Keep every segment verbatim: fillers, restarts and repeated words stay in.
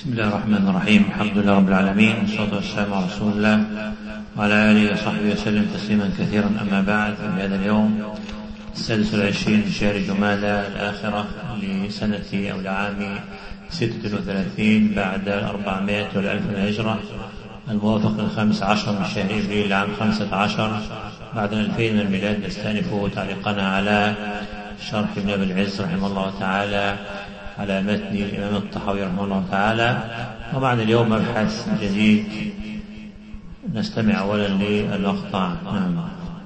بسم الله الرحمن الرحيم. الحمد لله رب العالمين، والصلاة والسلام على رسول الله وعلى آله وصحبه وسلم تسليما كثيرا. أما بعد، في هذا اليوم السادس والعشرين من شهر جمادى الآخرة لسنة أو لعام ستة وثلاثين بعد الأربعمائة والألف من الهجرة، الموافق للخامس عشر من شهر إبريل العام خمسة عشر بعد ألفين من الميلاد، نستأنف تعليقنا على شرح ابن أبي العز رحمه الله تعالى على متن الإمام الطحاوي رحمه الله تعالى. ومعنا اليوم مبحث جديد، نستمع أولا للمقطع. نعم.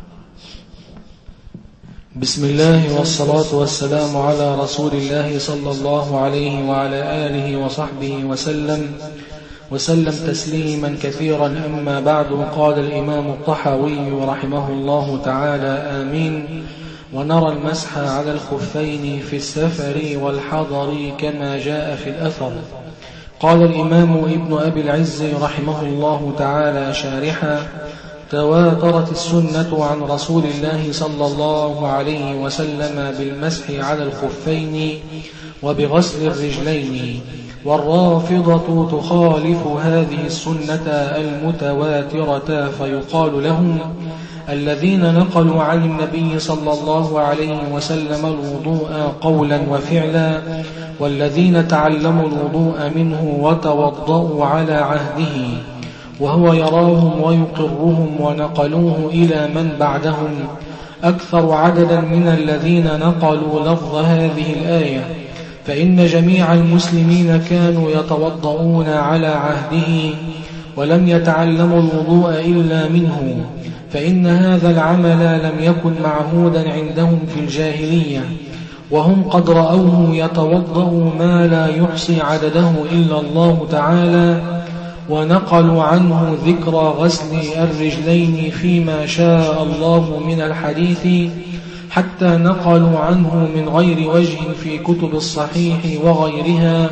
بسم الله والصلاة والسلام على رسول الله صلى الله عليه وعلى آله وصحبه وسلم وسلم تسليما كثيرا. أما بعد، قال الإمام الطحاوي رحمه الله تعالى: آمين. ونرى المسح على الخفين في السفر والحضر كما جاء في الأثر. قال الإمام ابن أبي العز رحمه الله تعالى شارحا: تواترت السنة عن رسول الله صلى الله عليه وسلم بالمسح على الخفين وبغسل الرجلين، والرافضة تخالف هذه السنة المتواترة، فيقال لهم الذين نقلوا عن النبي صلى الله عليه وسلم الوضوء قولا وفعلا، والذين تعلموا الوضوء منه وتوضأوا على عهده، وهو يراهم ويقرهم ونقلوه إلى من بعدهم أكثر عددا من الذين نقلوا لفظ هذه الآية، فإن جميع المسلمين كانوا يتوضؤون على عهده ولم يتعلموا الوضوء إلا منه، فإن هذا العمل لم يكن معهودا عندهم في الجاهلية، وهم قد رأوه يتوضأ ما لا يحصي عدده إلا الله تعالى، ونقلوا عنه ذكر غسل الرجلين فيما شاء الله من الحديث، حتى نقلوا عنه من غير وجه في كتب الصحيح وغيرها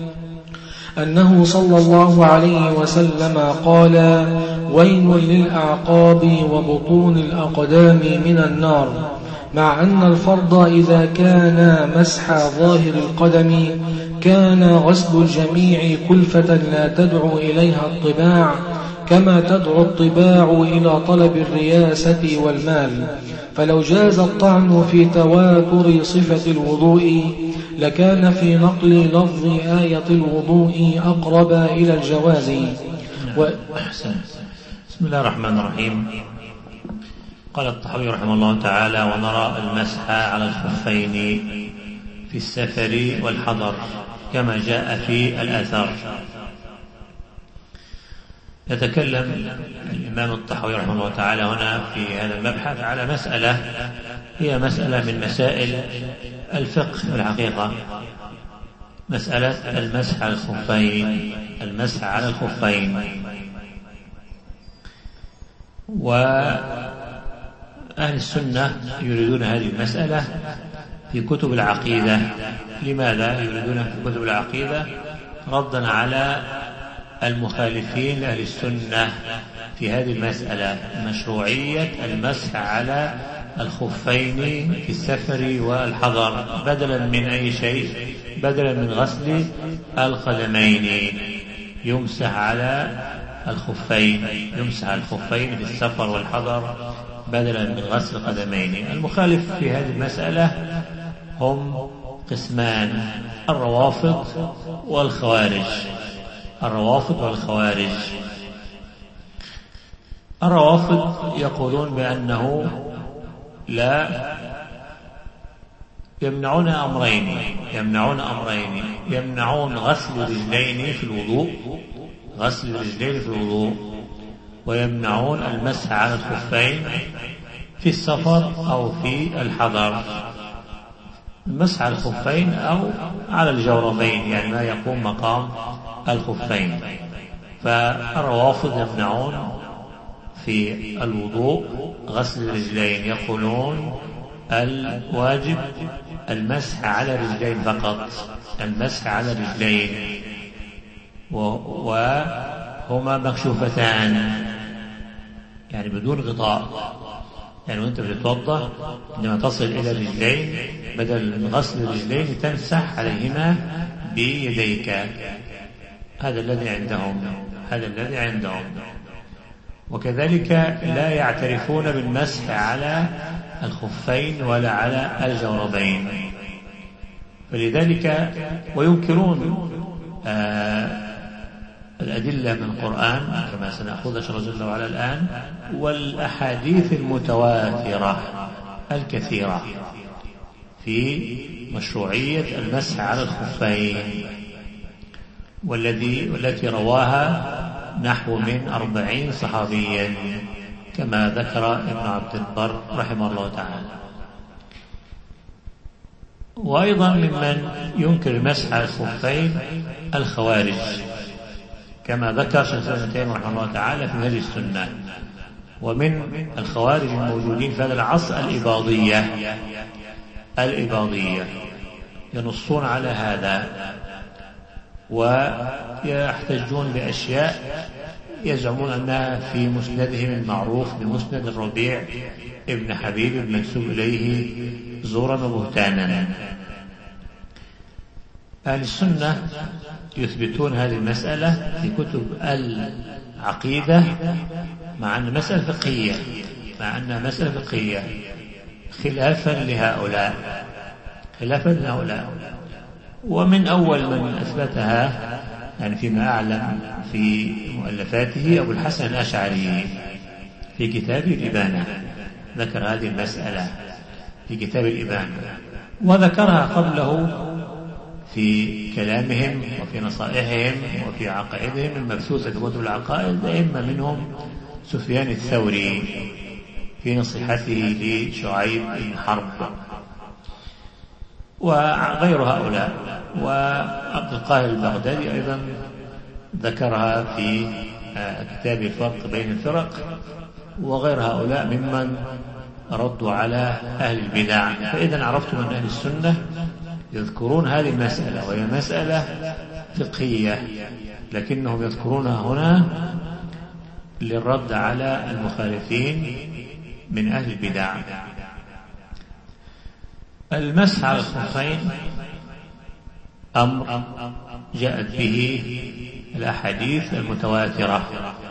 أنه صلى الله عليه وسلم قال: ويل للأعقاب وبطون الأقدام من النار، مع أن الفرض إذا كان مسح ظاهر القدم كان غسل الجميع كلفة لا تدعو إليها الطباع، كما تدعو الطباع إلى طلب الرياسة والمال. فلو جاز الطعن في تواتر صفة الوضوء لكان في نقل لفظ آية الوضوء أقرب إلى الجواز. و... بسم الله الرحمن الرحيم. قال الطحاوي رحمه الله تعالى: ونرى المسح على الخفين في السفر والحضر كما جاء في الآثار. يتكلم الإمام الطحاوي رحمه الله تعالى هنا في هذا المبحث على مسألة هي مسألة من مسائل الفقه في الحقيقة، مسألة المسح على الخفين المسح على الخفين وأهل السنة يريدون هذه المسألة في كتب العقيدة. لماذا يريدونها في كتب العقيدة؟ ردا على المخالفين لأهل السنة في هذه المسألة، مشروعية المسح على الخفين في السفر والحضر بدلا من أي شيء، بدلا من غسل القدمين يمسح على الخفين يمسح على الخفين في السفر والحضر بدلا من غسل القدمين. المخالف في هذه المسألة هم قسمان: الروافض والخوارج. الروافض والخوارج الروافض يقولون بأنه لا يمنعون أمرين يمنعون أمرين يمنعون غسل الرجلين في الوضوء غسل الرجلين في الوضوء ويمنعون المسح على الخفين في السفر أو في الحضر، المسح على الخفين أو على الجوربين، يعني ما يقوم مقام الخفين. فالروافض يمنعون في الوضوء غسل الرجلين، يقولون الواجب المسح على الرجلين فقط، المسح على الرجلين وهما مكشوفتان، يعني بدون غطاء. يعني وانت بتتوضا عندما تصل إلى الرجلين بدل من غسل الرجلين تمسح عليهما بيديك، هذا الذي عندهم هذا الذي عندهم وكذلك لا يعترفون بالمسح على الخفين ولا على الجوربين، فلذلك وينكرون آه الأدلة من القرآن كما سنأخذ إن شاء الله جل وعلا الآن، والأحاديث المتواترة الكثيرة في مشروعية المسح على الخفين، والذي والتي رواها نحو من أربعين صحابيا كما ذكر ابن عبد البر رحمه الله تعالى. وأيضا ممن ينكر المسح على الخفين الخوارج كما ذكر شيخ الإسلام ابن تيمية رحمه الله تعالى في هذه السنة. ومن الخوارج الموجودين في هذا العصر الإباضية الإباضية ينصون على هذا ويحتجون بأشياء يزعمون أنها في مسندهم المعروف بمسند الربيع ابن حبيب المنسوب إليه زورا وبهتانا. أهل السنة يثبتون هذه المسألة في كتب العقيدة مع أن مسألة فقهية مع أنها مسألة فقهية خلافا لهؤلاء خلافا لهؤلاء ومن أول من أثبتها يعني فيما أعلم في مؤلفاته أبو الحسن الأشعري في كتاب الإبانة، ذكر هذه المسألة في كتاب الإبانة، وذكرها قبله في كلامهم وفي نصائحهم وفي عقائدهم المبثوثة في كتب العقائد، أئمة منهم سفيان الثوري في نصيحته لشعيب بن حرب وغير هؤلاء، وعبد القاهر البغدادي أيضا ذكرها في كتاب الفرق بين الفرق، وغير هؤلاء ممن ردوا على أهل البدع. فإذا عرفتم أن أهل السنة يذكرون هذه المسألة وهي مسألة فقهية، لكنهم يذكرونها هنا للرد على المخالفين من أهل البدع. المسح على الخفين أمر جاءت به الأحاديث المتواترة،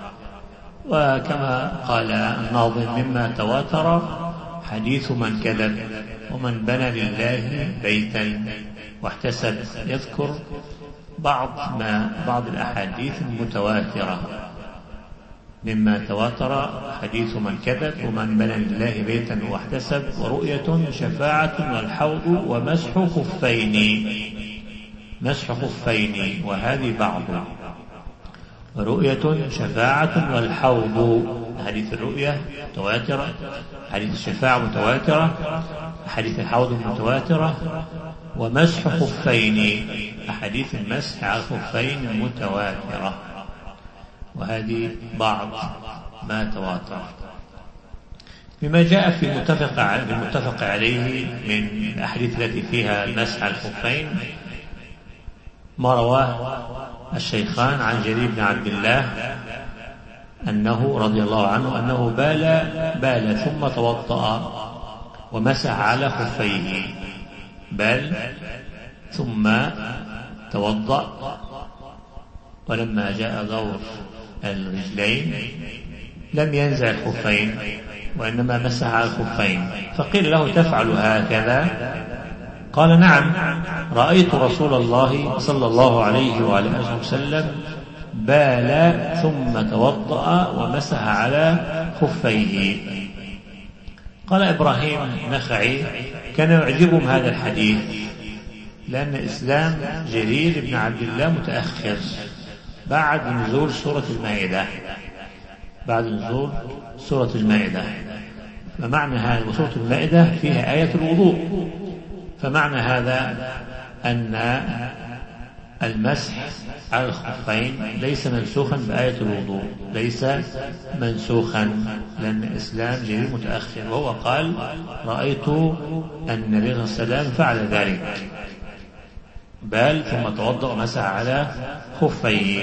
وكما قال الناظم مما تواتر حديث من كذب ومن بنى لله بيتا واحتسب، يذكر بعض ما بعض الأحاديث المتواترة مما تواتر حديث من كذب ومن بنى لله بيتا واحتسب ورؤية شفاعة والحوض ومسح خفين مسح خفين وهذه بعض رؤية شفاعة والحوض، حديث الرؤية متواترة، حديث الشفاعة متواترة، حديث الحوض متواترة، ومسح خفين أحاديث المسح على الخفين متواترة، وهذه بعض ما تواتر. بما جاء في المتفق المتفق عليه من الأحاديث التي فيها المسح على الخفين ما رواه الشيخان عن جرير بن عبد الله أنه رضي الله عنه أنه بال بال ثم توضأ ومسح على خفيه، بال ثم توضأ، ولما جاء دور الرجلين لم ينزع الخفين وإنما مسح على الخفين، فقيل له تفعل هكذا؟ قال نعم، رأيت رسول الله صلى الله عليه وآله وسلم بال ثم توضأ ومسح على خفيه. قال إبراهيم النخعي كان يعجبهم هذا الحديث لأن إسلام جرير بن عبد الله متأخر بعد نزول سورة المائدة بعد نزول سورة المائدة فمعنى هذا وسورة المائدة فيها آية الوضوء، فمعنى هذا أن المسح على الخفين ليس منسوخا بآية الوضوء، ليس منسوخا، لأن الإسلام جرير متأخر، وهو قال رأيت أن النبي صلى الله عليه وسلم فعل ذلك، بل ثم توضأ ومسح على خفيه.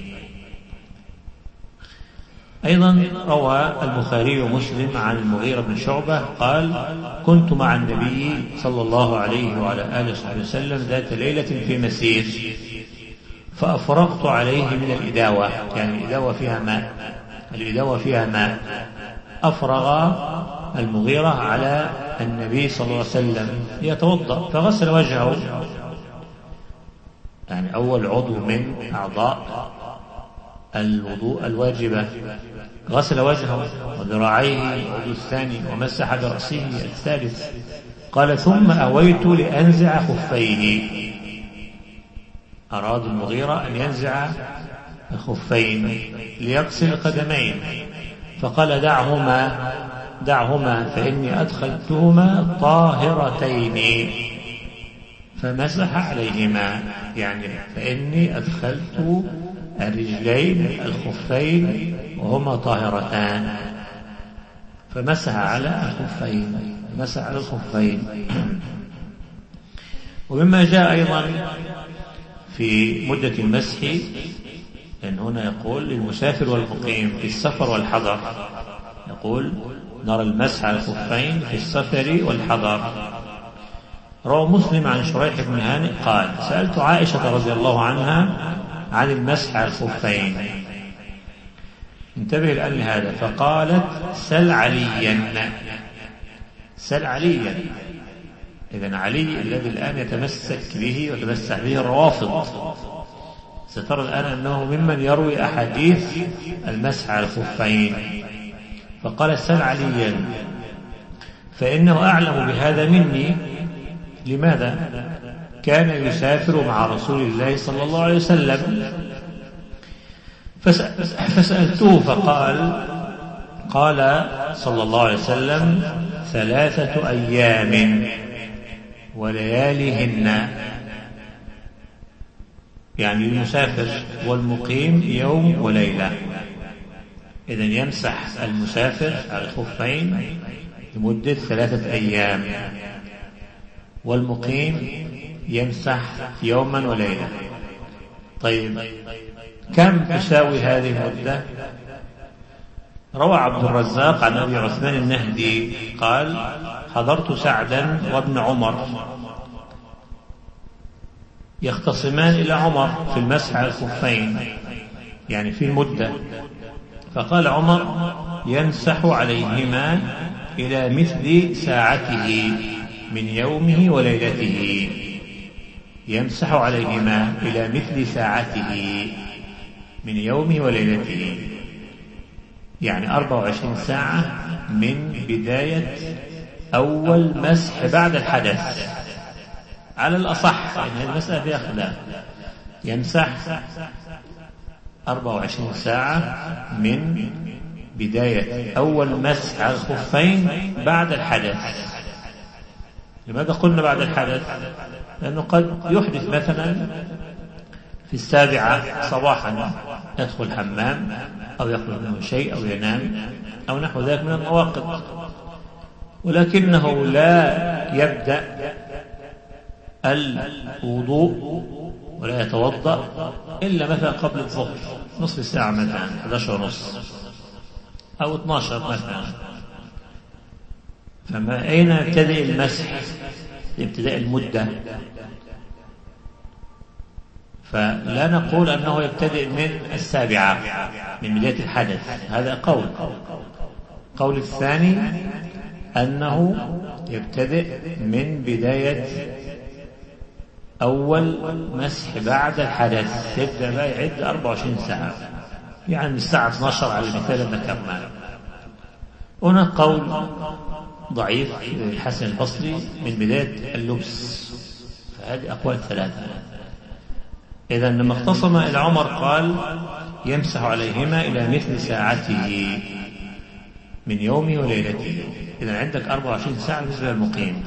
أيضا روى البخاري ومسلم عن المغيرة بن شعبة قال كنت مع النبي صلى الله عليه وعلى آله وصحبه وسلم ذات ليلة في مسير، فأفرغت عليه من الإداوة، يعني الإداوة فيها ماء، الإداوة فيها ماء. أفرغ المغيرة على النبي صلى الله عليه وسلم يتوضأ، فغسل وجهه، يعني أول عضو من أعضاء الوضوء الواجبة، غسل وجهه وذراعيه العضو الثاني، ومسح برأسه الثالث. قال ثم أويت لأنزع خفيه، أراد المغيرة أن ينزع الخفين ليغسل القدمين، فقال دعهما دعهما فإني أدخلتهما طاهرتين، فمسح عليهما، يعني فإني أدخلت الرجلين الخفين وهما طاهرتان، فمسح على الخفين، مسح على الخفين. ومما جاء أيضا في مدة المسح، لأن هنا يقول للمسافر والمقيم في السفر والحضر، يقول نرى المسح على الخفين في السفر والحضر. روى مسلم عن شريح بن هانئ قال سألت عائشة رضي الله عنها عن المسح على الخفين، انتبه الآن لهذا، فقالت سل عليا، سل عليا. إذن علي الذي الآن يتمسك به وتمسح به الروافض، سترى الآن أنه ممن يروي أحاديث المسح على الخفين، فقال سل عليا فإنه أعلم بهذا مني. لماذا؟ كان يسافر مع رسول الله صلى الله عليه وسلم، فسألته فقال قال صلى الله عليه وسلم ثلاثة أيام ولياليهن، يعني المسافر والمقيم يوم وليلة. إذن يمسح المسافر على الخفين لمدة ثلاثة أيام، والمقيم يمسح يوما وليلة. طيب كم تساوي هذه المدة؟ روى عبد الرزاق عن أبي عثمان النهدي قال حضرت سعدا وابن عمر يختصمان إلى عمر في المسح على الخفين، يعني في المدة، فقال عمر يمسح عليهما إلى مثل ساعته من يومه وليلته، يمسح عليهما إلى مثل ساعته من يومه وليلته، يعني أربع وعشرين ساعة من بداية أول مسح بعد الحدث على الأصح، يعني هذه المسألة فيها خلاف، يمسح أربع وعشرين ساعة من بداية أول مسح على الخفين بعد الحدث. لماذا قلنا بعد الحدث؟ لأنه قد يحدث مثلا في السابعة صباحا، يدخل الحمام أو يخرج منه شيء أو ينام أو نحو ذلك من المواقف، ولكنه لا يبدأ الوضوء ولا يتوضأ إلا مثلا قبل الظهر نصف ساعة، مثلا إحدى عشرة ونصف أو اثني عشر مثلا. فما أين يبتدئ المسح؟ ابتداء المدة. فلا نقول أنه يبتدئ من السابعة من بداية الحدث، هذا قول. قول الثاني أنه يبتدئ من بداية أول مسح بعد الحدث، يبدأ بقى يعد أربع وعشرين ساعة، يعني من الساعة اثني عشر على المثال ذكرناه. هنا قول ضعيف الحسن البصري من بداية اللبس، فهذه أقوال ثلاثة. إذا لما اختصم إلى عمر قال يمسح عليهما إلى مثل ساعته من يومه وليلته. إذا عندك أربع وعشرين ساعة بالنسبة للمقيم،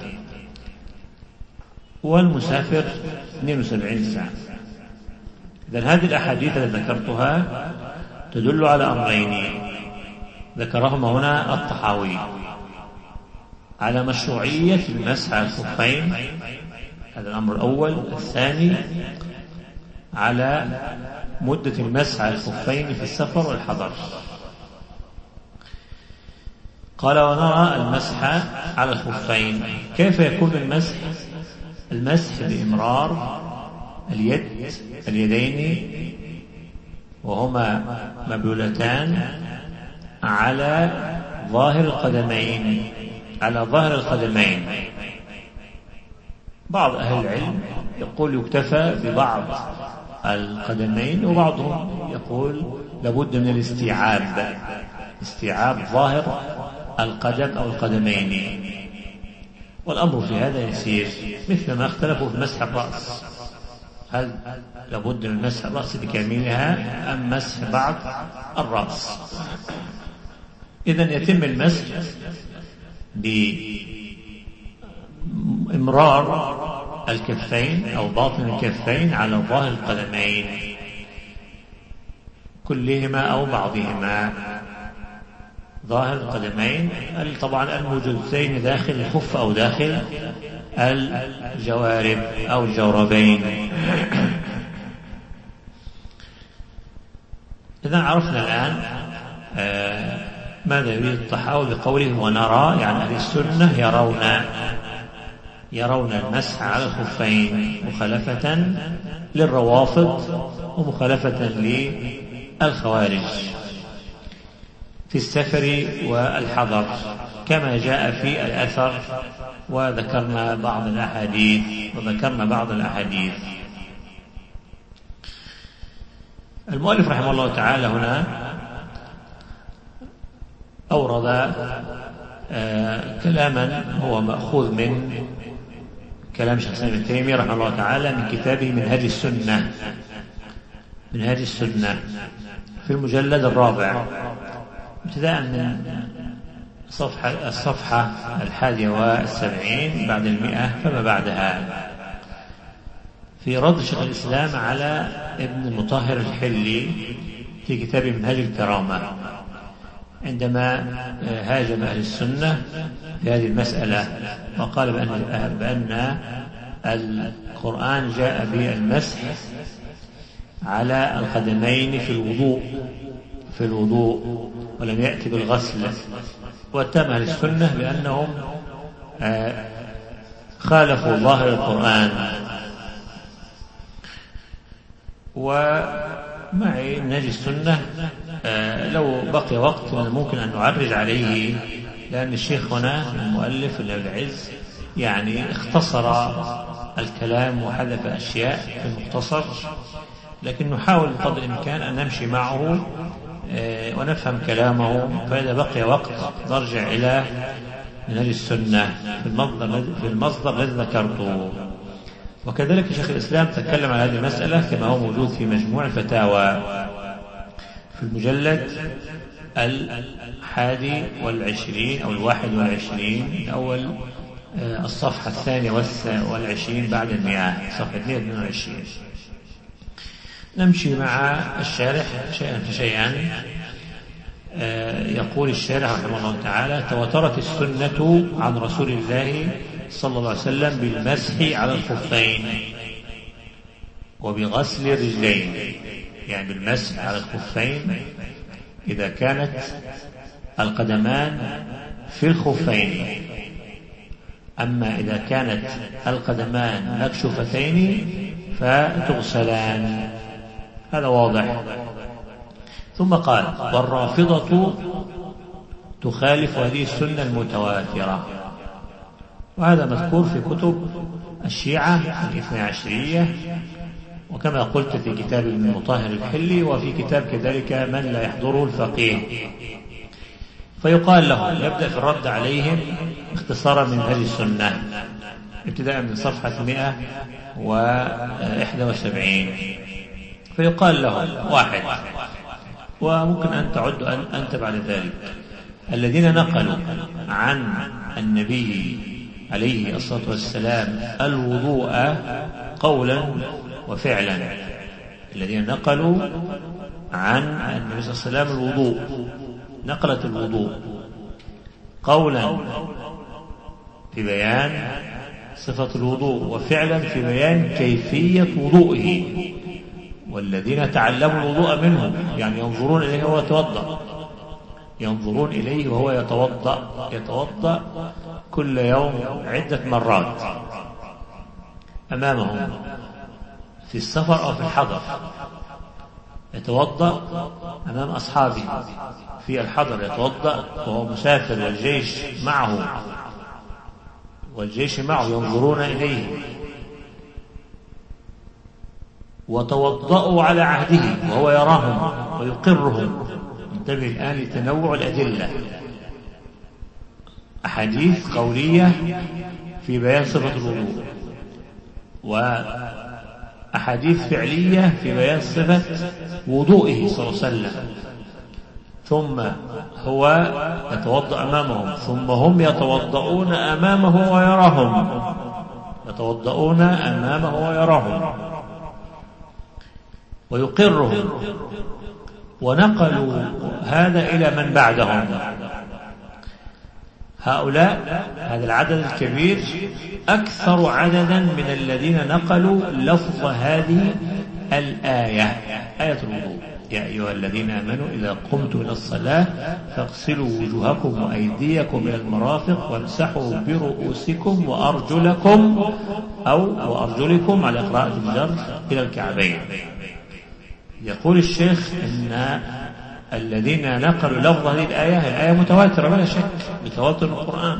والمسافر اثنين وسبعين ساعة. إذا هذه الأحاديث التي ذكرتها تدل على أمرين ذكرهما هنا الطحاوي: على مشروعية المسح على الخفين، هذا الأمر الأول. الثاني على مدة المسح على الخفين في السفر والحضر. قال ونرى المسح على الخفين. كيف يكون المسح؟ المسح بإمرار اليد اليدين وهما مبلولتان على ظاهر القدمين على ظاهر القدمين. بعض أهل العلم يقول يكتفى ببعض القدمين، وبعضهم يقول لابد من الاستيعاب استيعاب ظاهر القدم أو القدمين. والأمر في هذا يسير، مثل ما اختلفوا في مسح الرأس، هل لابد من مسح الرأس بكاملها أم مسح بعض الرأس؟ إذن يتم المسح بإمرار الكفين أو باطن الكفين على ظاهر القدمين كلهما أو بعضهما. ظاهر القدمين طبعا الموجودتين داخل الخف أو داخل الجوارب أو الجوربين. إذن عرفنا الآن آه ماذا يريد الطحاوي بقوله ونرى، يعني أهل السنة يرون يرون المسح على الخفين مخالفة للروافض ومخالفة للخوارج في السفر والحضر كما جاء في الأثر، وذكرنا بعض الأحاديث وذكرنا بعض الأحاديث. المؤلف رحمه الله تعالى هنا أورد آه كلاما هو مأخوذ من كلام شيخ الإسلام ابن تيمية رحمه الله تعالى من كتابه منهاج السنة منهاج السنة في المجلد الرابع ابتداء من صفحة الصفحة الحادية والسبعين بعد المئة فما بعدها، في رد شيخ الإسلام على ابن المطهر الحلي في كتاب منهاج الكرامة عندما هاجم أهل السنة في هذه المسألة وقال بأن, بأن القرآن جاء بالمسح على القدمين في الوضوء في الوضوء ولم يأتي بالغسل. واتهم أهل السنة بأنهم خالفوا ظاهر القرآن. ومعي منهج السنة لو بقي وقت ممكن أن نعرج عليه، لأن الشيخ هنا المؤلف العز يعني اختصر الكلام وحذف أشياء في المختصر، لكن نحاول بقدر الإمكان أن نمشي معه ونفهم كلامه، فإذا بقي وقت نرجع إلى منهج السنة في المصدر في المصدر الذي ذكرته. وكذلك شيخ الإسلام تكلم على هذه المسألة كما هو موجود في مجموع الفتاوى في المجلد الحادي والعشرين أو الواحد والعشرين أول الصفحة الثانية والعشرين بعد المئة صفحة مئة واثنين وعشرين. نمشي مع الشارح شيئا فشيئا. يقول الشارح رحمه الله تعالى: تواترت السنة عن رسول الله صلى الله عليه وسلم بالمسح على الخفين وبغسل الرجلين، يعني بالمسح على الخفين إذا كانت القدمان في الخفين، أما إذا كانت القدمان مكشوفتين فتغسلان. هذا واضح. ثم قال: والرافضة تخالف هذه السنة المتواترة. وهذا مذكور في كتب الشيعة الاثنى عشرية، وكما قلت في كتاب ابن المطهر الحلي، وفي كتاب كذلك من لا يحضره الفقيه. فيقال له يبدأ في الرد عليهم اختصارا من هذه السنة ابتداء من صفحة مئة وإحدى وسبعين. فيقال له: واحد، وممكن أن تعد أنت بعد ذلك، الذين نقلوا عن النبي عليه الصلاة والسلام الوضوء قولا وفعلا، الذين نقلوا عن النبي صلى الله عليه وسلم الوضوء، نقلت الوضوء قولا في بيان صفة الوضوء وفعلا في بيان كيفية وضوئه، والذين تعلموا الوضوء منهم يعني ينظرون إليه وهو يتوضأ ينظرون إليه وهو يتوضأ يتوضأ كل يوم عدة مرات أمامهم، في السفر أو في الحضر، يتوضأ أمام أصحابه في الحضر، يتوضأ وهو مسافر والجيش معه والجيش معه ينظرون إليه، وتوضأوا على عهده وهو يراهم ويقرهم. انتبه الآن لتنوع الأدلة، أحاديث قولية في بيان صفة الوضوء، وأحاديث فعلية في بيان صفة وضوئه صلى الله عليه وسلم. ثم هو يتوضأ أمامهم، ثم هم يتوضؤون أمامه ويراهم، يتوضؤون أمامه ويراهم ويقرهم. ونقلوا هذا إلى من بعدهم، هؤلاء هذا العدد الكبير أكثر عددا من الذين نقلوا لفظ هذه الآية، آية الوضوء: يا أيها الذين آمنوا إذا قمتم إلى الصلاة فاغسلوا وجوهكم وأيديكم إلى المرافق وامسحوا برؤوسكم وأرجلكم، أو وأرجلكم على قراءة الجر إلى الكعبين. يقول الشيخ إن الذين نقلوا لفظ هذه الآية، الآية متواترة بلا شك بتواتر القرآن،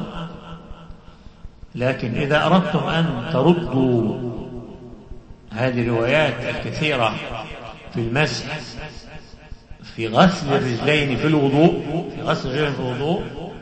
لكن إذا أردتم أن تردوا هذه الروايات الكثيرة في المسح، في غسل الرجلين في الوضوء، في غسل الرجلين في الوضوء،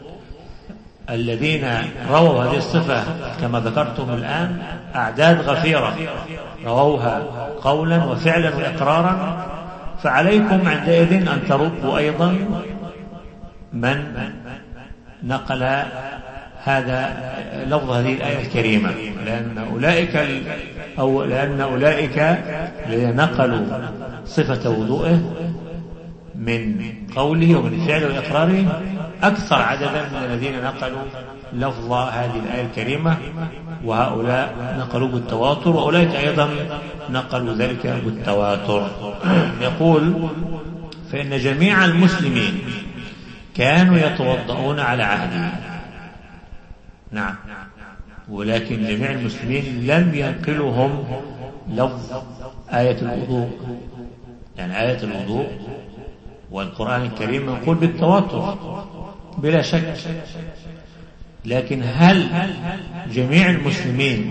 الذين رووا هذه الصفة كما ذكرتم الآن أعداد غفيرة رووها قولا وفعلا وإقرارا، فعليكم عندئذ أن تردوا أيضا من نقل هذا لفظ هذه الآية الكريمة، لأن أولئك أو لأن أولئك الذين نقلوا صفة وضوءه من قوله ومن فعله وإقراره أكثر عددا من الذين نقلوا لفظ هذه الآية الكريمة، وهؤلاء نقلوا بالتواتر، وأولئك أيضا نقلوا ذلك بالتواتر. يقول: فإن جميع المسلمين كانوا يتوضؤون على عهده. نعم، ولكن جميع المسلمين لم ينقلهم لفظ آية الوضوء، يعني آية الوضوء والقرآن الكريم منقول بالتواتر بلا شك، لكن هل جميع المسلمين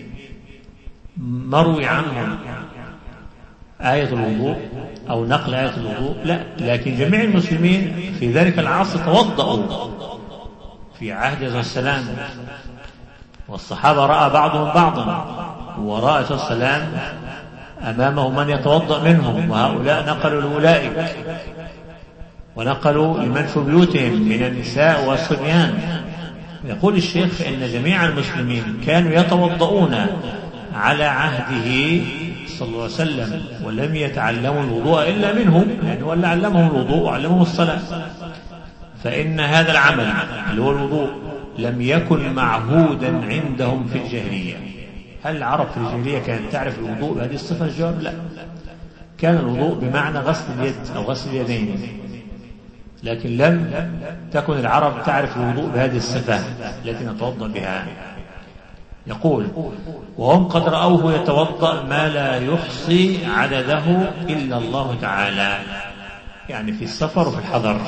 مروي عنهم آية الوضوء أو نقل آية الوضوء؟ لا، لكن جميع المسلمين في ذلك العصر توضؤوا في عهد السلام، والصحابة رأى بعضهم بعضا، ورأى السلام أمامه من يتوضأ منهم، وهؤلاء نقلوا لأولئك، ونقلوا لمن في بيوتهم من النساء والصبيان. يقول الشيخ: فإن جميع المسلمين كانوا يتوضؤون على عهده صلى الله عليه وسلم، ولم يتعلموا الوضوء إلا منه، يعني هو اللي علمهم الوضوء وعلمهم الصلاة. فإن هذا العمل اللي هو الوضوء لم يكن معهودا عندهم في الجاهلية. هل العرب في الجاهلية كانت تعرف الوضوء بهذه الصفة؟ الجواب لا، كان الوضوء بمعنى غسل اليد أو غسل اليدين، لكن لم تكن العرب تعرف الوضوء بهذه الصفة التي نتوضأ بها. يقول: وهم قد رأوه يتوضأ ما لا يحصي عدده إلا الله تعالى، يعني في السفر وفي الحضر.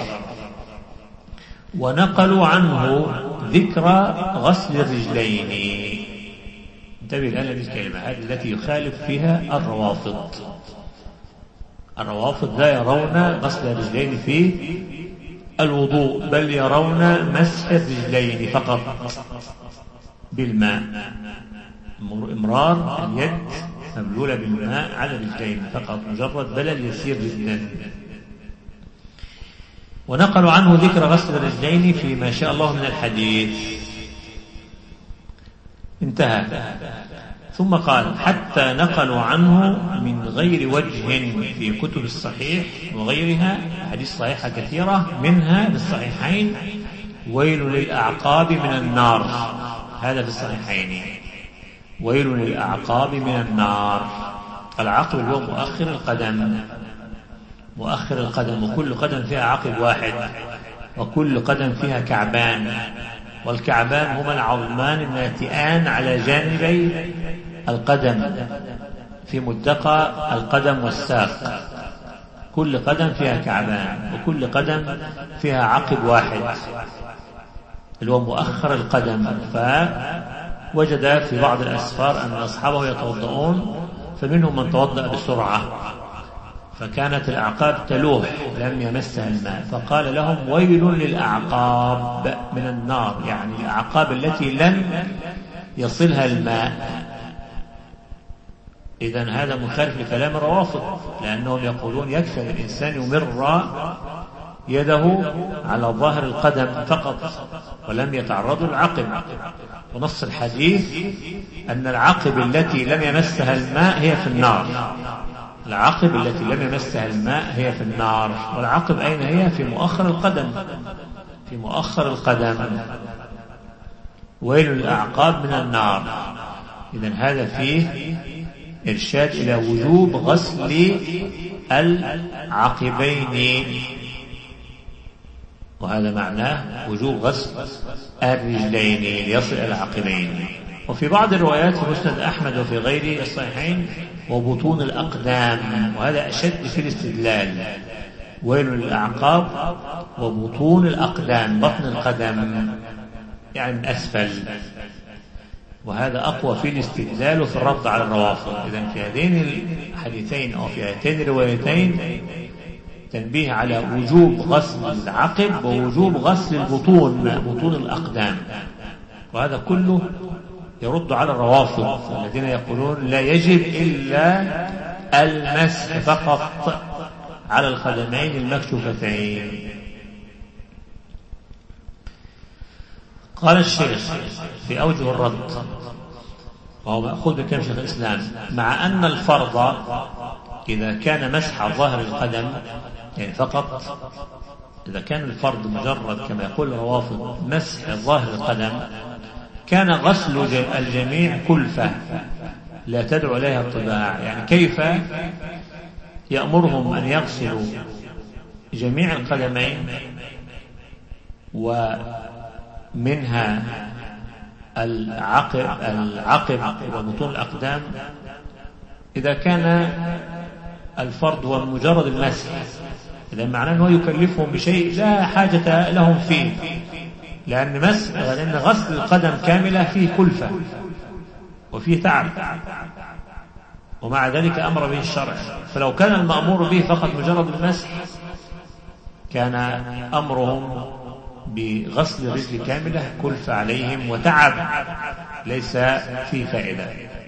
ونقلوا عنه ذكر غسل الرجلين. انتبه الآن هذه الكلمة، هذه التي يخالف فيها الروافض. الروافض لا يرون غسل الرجلين في الوضوء، بل يرون مسح الرجلين فقط بالماء، امرار اليد مبلولة بالماء على الرجلين فقط، مجرد بلل يسير جدا. ونقلوا عنه ذكر غسل الرجلين فيما شاء الله من الحديث. انتهى. ثم قال: حتى نقلوا عنه من غير وجه في كتب الصحيح وغيرها حديث صحيحة كثيرة، منها في الصحيحين: ويل للأعقاب من النار، هذا في الصحيحين، ويل للأعقاب من النار. العقب هو مؤخر القدم، مؤخر القدم، وكل قدم فيها عقب واحد، وكل قدم فيها كعبان، والكعبان هما العظمان الناتئان على جانبي القدم في مدقى القدم والساق، كل قدم فيها كعبان وكل قدم فيها عقب واحد اللي هو مؤخر القدم. فوجد في بعض الأسفار أن أصحابه يتوضؤون فمنهم من توضأ بسرعة فكانت الأعقاب تلوح لم يمسها الماء، فقال لهم ويل للأعقاب من النار، يعني الأعقاب التي لم يصلها الماء. إذن هذا مخالف لكلام الروافض، لأنهم يقولون يكفي أن الإنسان يمر يده على ظاهر القدم فقط ولم يتعرض للعقب، ونص الحديث أن العقب التي لم يمسها الماء هي في النار، العقب التي لم يمسها الماء هي في النار. والعقب أين هي؟ في مؤخر القدم، في مؤخر القدم. ويل الأعقاب من النار. إذن هذا فيه إرشاد إلى وجوب غسل العقبين، وهذا معناه وجوب غسل الرجلين ليصل إلى العقبين. وفي بعض الروايات في مسند أحمد وفي غيره الصحيحين وبطون الأقدام، وهذا أشد في الاستدلال. ويل للأعقاب وبطون الأقدام، بطن القدم يعني من أسفل، وهذا أقوى في الاستدلال وفي الرد على الروافض. إذن في هذين الحديثين أو في هاتين الروايتين تنبيه على وجوب غسل العقب ووجوب غسل البطون، بطون الأقدام، وهذا كله يرد على الروافض الذين يقولون لا يجب إلا المسح فقط على القدمين المكشوفتين. قال الشيخ في أوجه الرد، وهو مأخوذ بكلام شيخ الإسلام، مع أن الفرض إذا كان مسح ظاهر القدم يعني فقط، إذا كان الفرض مجرد كما يقول الروافض مسح ظاهر القدم كان غسل الجميع كلفة لا تدعو إليها الطباع. يعني كيف يأمرهم أن يغسلوا جميع القدمين ومنها العقب العقب وبطون الأقدام إذا كان الفرض هو مجرد المسح؟ إذا معناه أنه يكلفهم بشيء لا حاجة لهم فيه، لأن مسح لأن غسل القدم كاملة فيه كلفة وفيه تعب، ومع ذلك أمر به الشرع. فلو كان المأمور به فقط مجرد المسح كان أمرهم بغسل الرجل كاملة كلفة عليهم وتعب ليس فيه فائدة.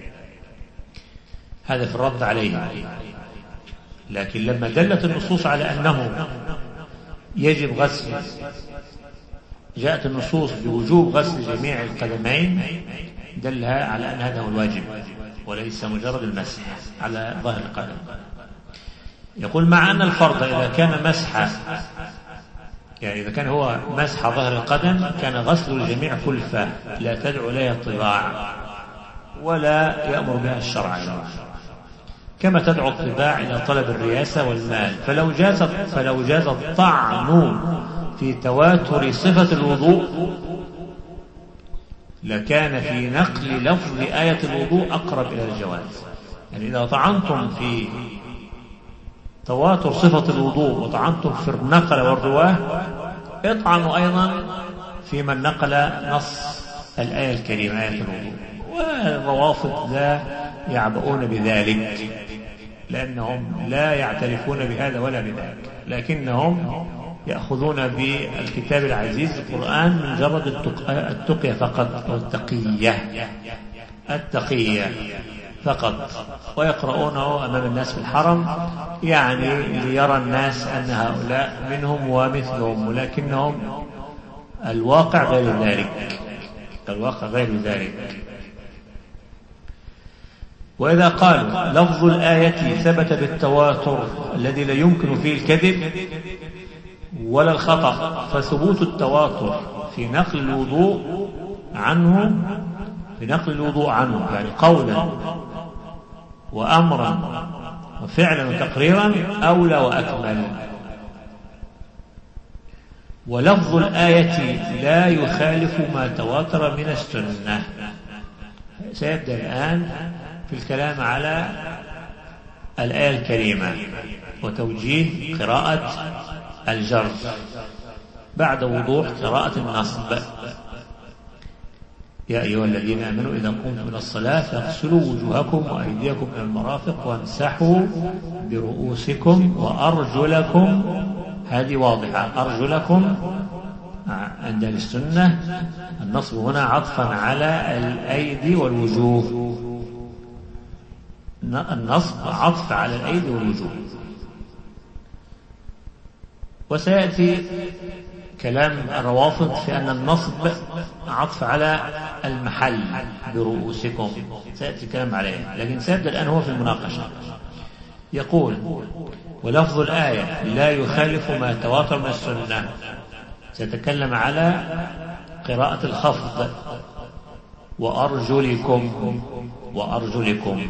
هذا في الرد عليه. لكن لما دلت النصوص على أنه يجب غسل، جاءت النصوص بوجوب غسل جميع القدمين دلها على أن هذا هو الواجب وليس مجرد المسح على ظاهر القدم. يقول مع أن الفرض إذا كان مسح يعني إذا كان هو مسح ظاهر القدم كان غسل الجميع كلفة لا تدعو إليها الطباع ولا يأمر بها الشرع، كما تدعو الطباع إلى طلب الرياسة والمال. فلو جاز فلو جاز الطعن في تواتر صفة الوضوء لكان في نقل لفظ آية الوضوء أقرب إلى الجواز. يعني إذا طعنتم في تواتر صفة الوضوء وطعنتم في النقل والرواه اطعنوا أيضا في من نقل نص الآية الكريمة آية الوضوء. والروافض لا يعبؤون بذلك لأنهم لا يعترفون بهذا ولا بذلك، لكنهم يأخذون بالكتاب العزيز القرآن من جرد التقية فقط أو التقية التقية فقط، ويقرؤونه أمام الناس في الحرم يعني ليرى الناس أن هؤلاء منهم ومثلهم، ولكنهم الواقع غير ذلك، الواقع غير ذلك. وإذا قالوا لفظ الآية ثبت بالتواتر الذي لا يمكن فيه الكذب ولا الخطأ، فثبوت التواتر في نقل الوضوء عنه في نقل الوضوء عنه يعني قولا وأمرا وفعلا وتقريرا أولى وأكمل. ولفظ الآية لا يخالف ما تواتر من السنة. سيبدأ الآن في الكلام على الآية الكريمة وتوجيه قراءة الجر بعد وضوح قراءة النصب. يا أيها الذين آمنوا إذا قمتم إلى الصلاة فاغسلوا وجوهكم وأيديكم إلى المرافق وامسحوا برؤوسكم وأرجلكم. هذه واضحة. أرجلكم عند السنة النصب هنا عطفا على الأيدي والوجوه. النصب عطف على الأيدي والوجوه. وسيأتي كلام الروافض في أن النصب عطف على المحل برؤوسكم، سيأتي كلام عليه، لكن سيبدأ الآن هو في المناقشة. يقول: ولفظ الآية لا يخالف ما تواتر من السنة. سيتكلم على قراءة الخفض وأرجلكم وأرجلكم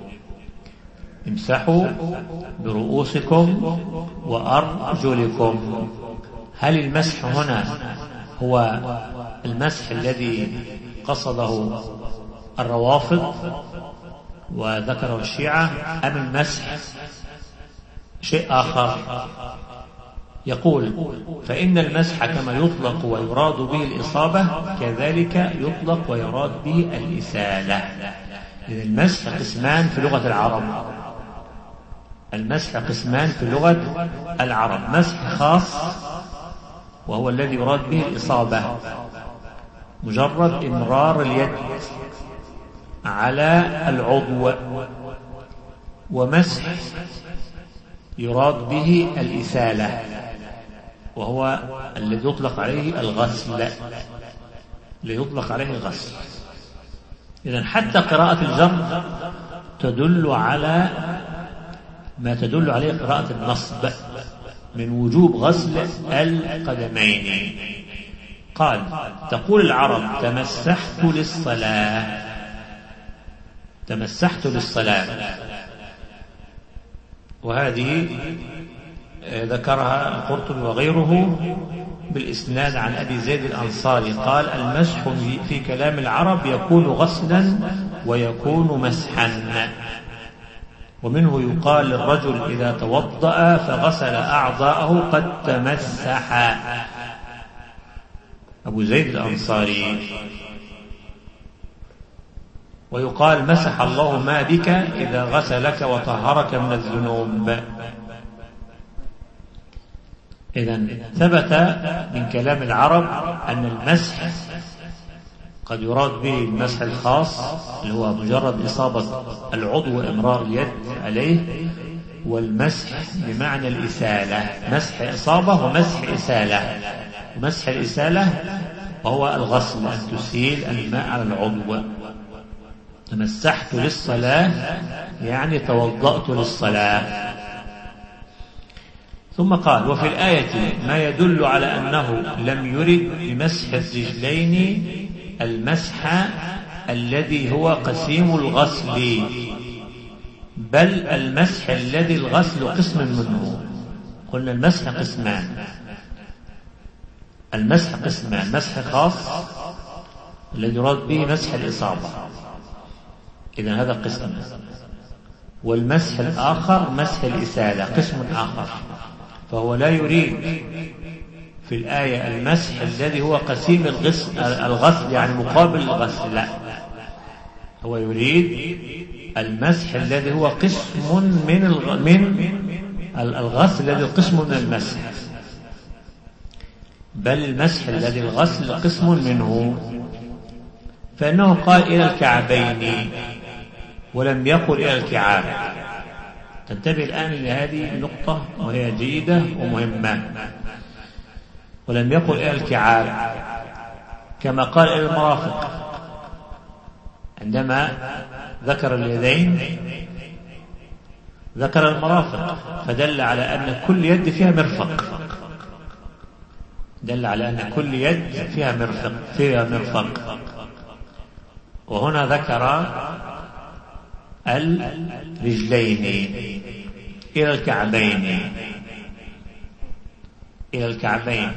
امسحوا برؤوسكم وأرجلكم. هل المسح هنا هو المسح الذي قصده الروافض وذكره الشيعة أم المسح شيء آخر؟ يقول: فإن المسح كما يطلق ويراد به الإصابة كذلك يطلق ويراد به الإسالة. لأن المسح قسمان في لغة العرب. المسح قسمان في لغة العرب: مسح خاص وهو الذي يراد به الإصابة، مجرد إمرار اليد على العضو، ومسح يراد به الإسالة وهو الذي يطلق عليه الغسل الذي يطلق عليه الغسل. إذن حتى قراءة الجر تدل على ما تدل عليه قراءة النصب من وجوب غسل القدمين. قال: تقول العرب تمسحت للصلاة. تمسحت للصلاة، وهذه ذكرها القرطبي وغيره بالإسناد عن أبي زيد الأنصاري قال: المسح في كلام العرب يكون غسلا ويكون مسحا. ومنه يقال للرجل إذا توضأ فغسل أعضاءه قد تمسح. أبو زيد الأنصاري. ويقال: مسح الله ما بك إذا غسلك وطهرك من الذنوب. إذن ثبت من كلام العرب أن المسح قد يراد به المسح الخاص اللي هو مجرد إصابة العضو وإمرار اليد عليه، والمسح بمعنى الإسالة، مسح إصابة ومسح إسالة. ومسح الإسالة وهو الغسل، أن تسيل الماء على العضو. تمسحت للصلاة يعني توضأت للصلاة. ثم قال: وفي الآية ما يدل على أنه لم يرد بمسح الرجلين المسح الذي هو قسيم الغسل، بل المسح الذي الغسل قسم منه. قلنا المسح قسمان. المسح قسمان: مسح خاص الذي يراد به مسح الإصابة، إذن هذا قسم، والمسح الآخر مسح الإسالة قسم آخر. فهو لا يريد في الآية المسح الذي هو قسيم الغسل, الغسل يعني مقابل الغسل، لا، هو يريد المسح الذي هو قسم من من الغسل الذي قسم من المسح، بل المسح الذي الغسل قسم منه. فإنه قال إلى الكعبين ولم يقل إلى الكعاب. تنتبه الآن لهذه النقطة وهي جيدة ومهمة. ولم يقل إلى الكعاب كما قال إلى المرافق عندما ذكر اليدين، ذكر المرافق فدل على أن كل يد فيها مرفق، دل على أن كل يد فيها مرفق فيها مرفق وهنا ذكر الرجلين إلى الكعبين إلى الكعبين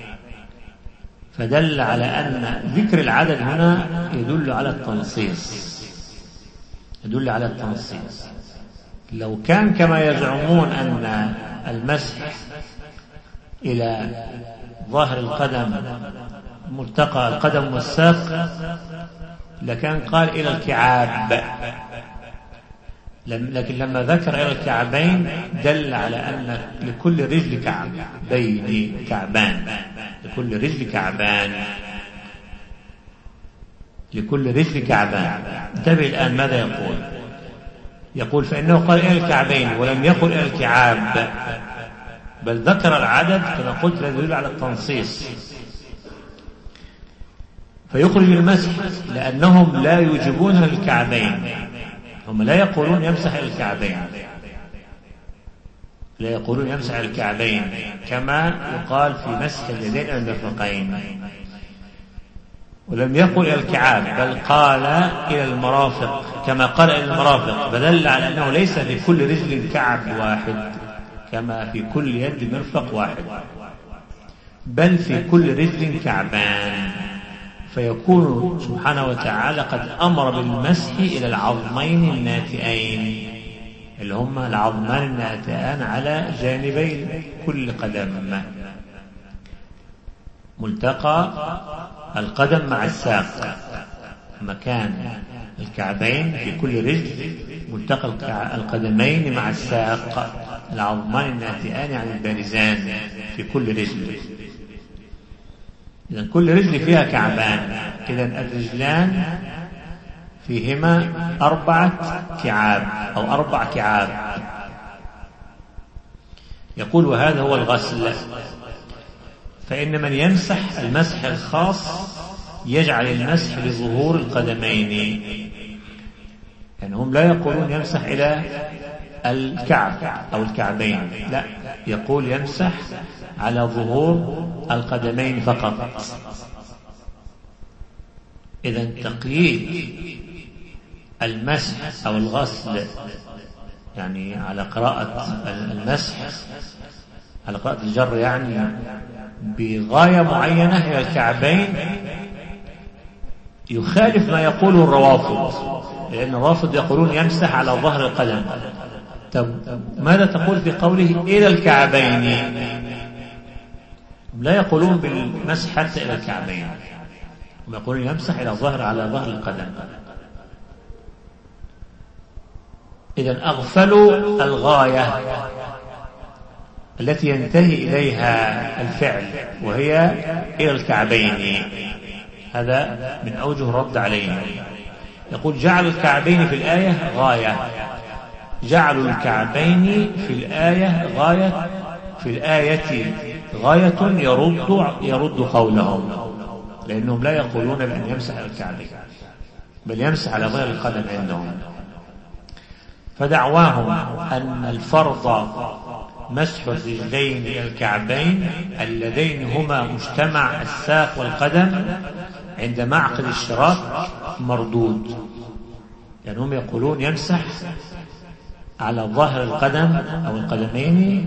فدل على أن ذكر العدد هنا يدل على التنصيص، يدل على التنصيص. لو كان كما يزعمون أن المسح إلى ظهر القدم ملتقى القدم والساق لكان قال إلى الكعاب، لكن لما ذكر إلى الكعبين دل على أن لكل رجل كعبين كعبان، لكل رجل كعبان، لكل رجل كعبان. انتبه الآن ماذا يقول؟ يقول فإنه قال إلى الكعبين ولم يقل إلى الكعاب، بل ذكر العدد كما قلت يدل على التنصيص، فيخرج المسح لأنهم لا يوجبون الكعبين، هم لا يقولون يمسح إلى الكعبين، لا يقولون يمسح إلى الكعبين كما يقال في مسح اليدين إلى المرفقين، ولم يقل إلى الكعاب بل قال إلى المرافق كما قال إلى المرافق، فدل على أنه ليس في كل رجل كعب واحد كما في كل يد مرفق واحد، بل في كل رجل كعبان، فيكون سبحانه وتعالى قد أمر بالمسح إلى العظمين الناتئين اللي هما العظمان الناتئان على جانبي كل قدم، ملتقى القدم مع الساق، مكان الكعبين في كل رجل ملتقى القدمين مع الساق، العظمان الناتئان يعني البارزان في كل رجل. إذن كل رجل فيها كعبان، إذن الرجلان فيهما أربعة كعاب أو أربع كعاب. يقول وهذا هو الغسل، فإن من يمسح المسح الخاص يجعل المسح لظهور القدمين، يعني هم لا يقولون يمسح إلى الكعب أو الكعبين، لا، يقول يمسح على ظهور القدمين فقط. إذن تقييد المسح أو الغسل يعني على قراءة المسح على قراءة الجر يعني بغاية معينة هي الكعبين يخالف ما يقوله الروافض، لأن الروافض يقولون يمسح على ظهر القدم. طب ماذا تقول في قوله إلى الكعبين؟ لا يقولون بالمسح حتى إلى الكعبين، هم يقولون يمسح إلى ظهر على ظهر القدم. إذن أغفلوا الغاية التي ينتهي إليها الفعل وهي إلى الكعبين، هذا من أوجه الرد عليهم. يقول جعل الكعبين في الآية غاية، جعلوا الكعبين في الآية غاية، في الآية غاية يرد يرد قولهم، لأنهم لا يقولون بأن يمسح على الكعبين بل يمسح على ظهر القدم عندهم. فدعواهم أن الفرض مسح الرجلين إلى الكعبين اللذين هما مجتمع الساق والقدم عند معقد الشراك مردود، يعني هم يقولون يمسح على ظهر القدم أو القدمين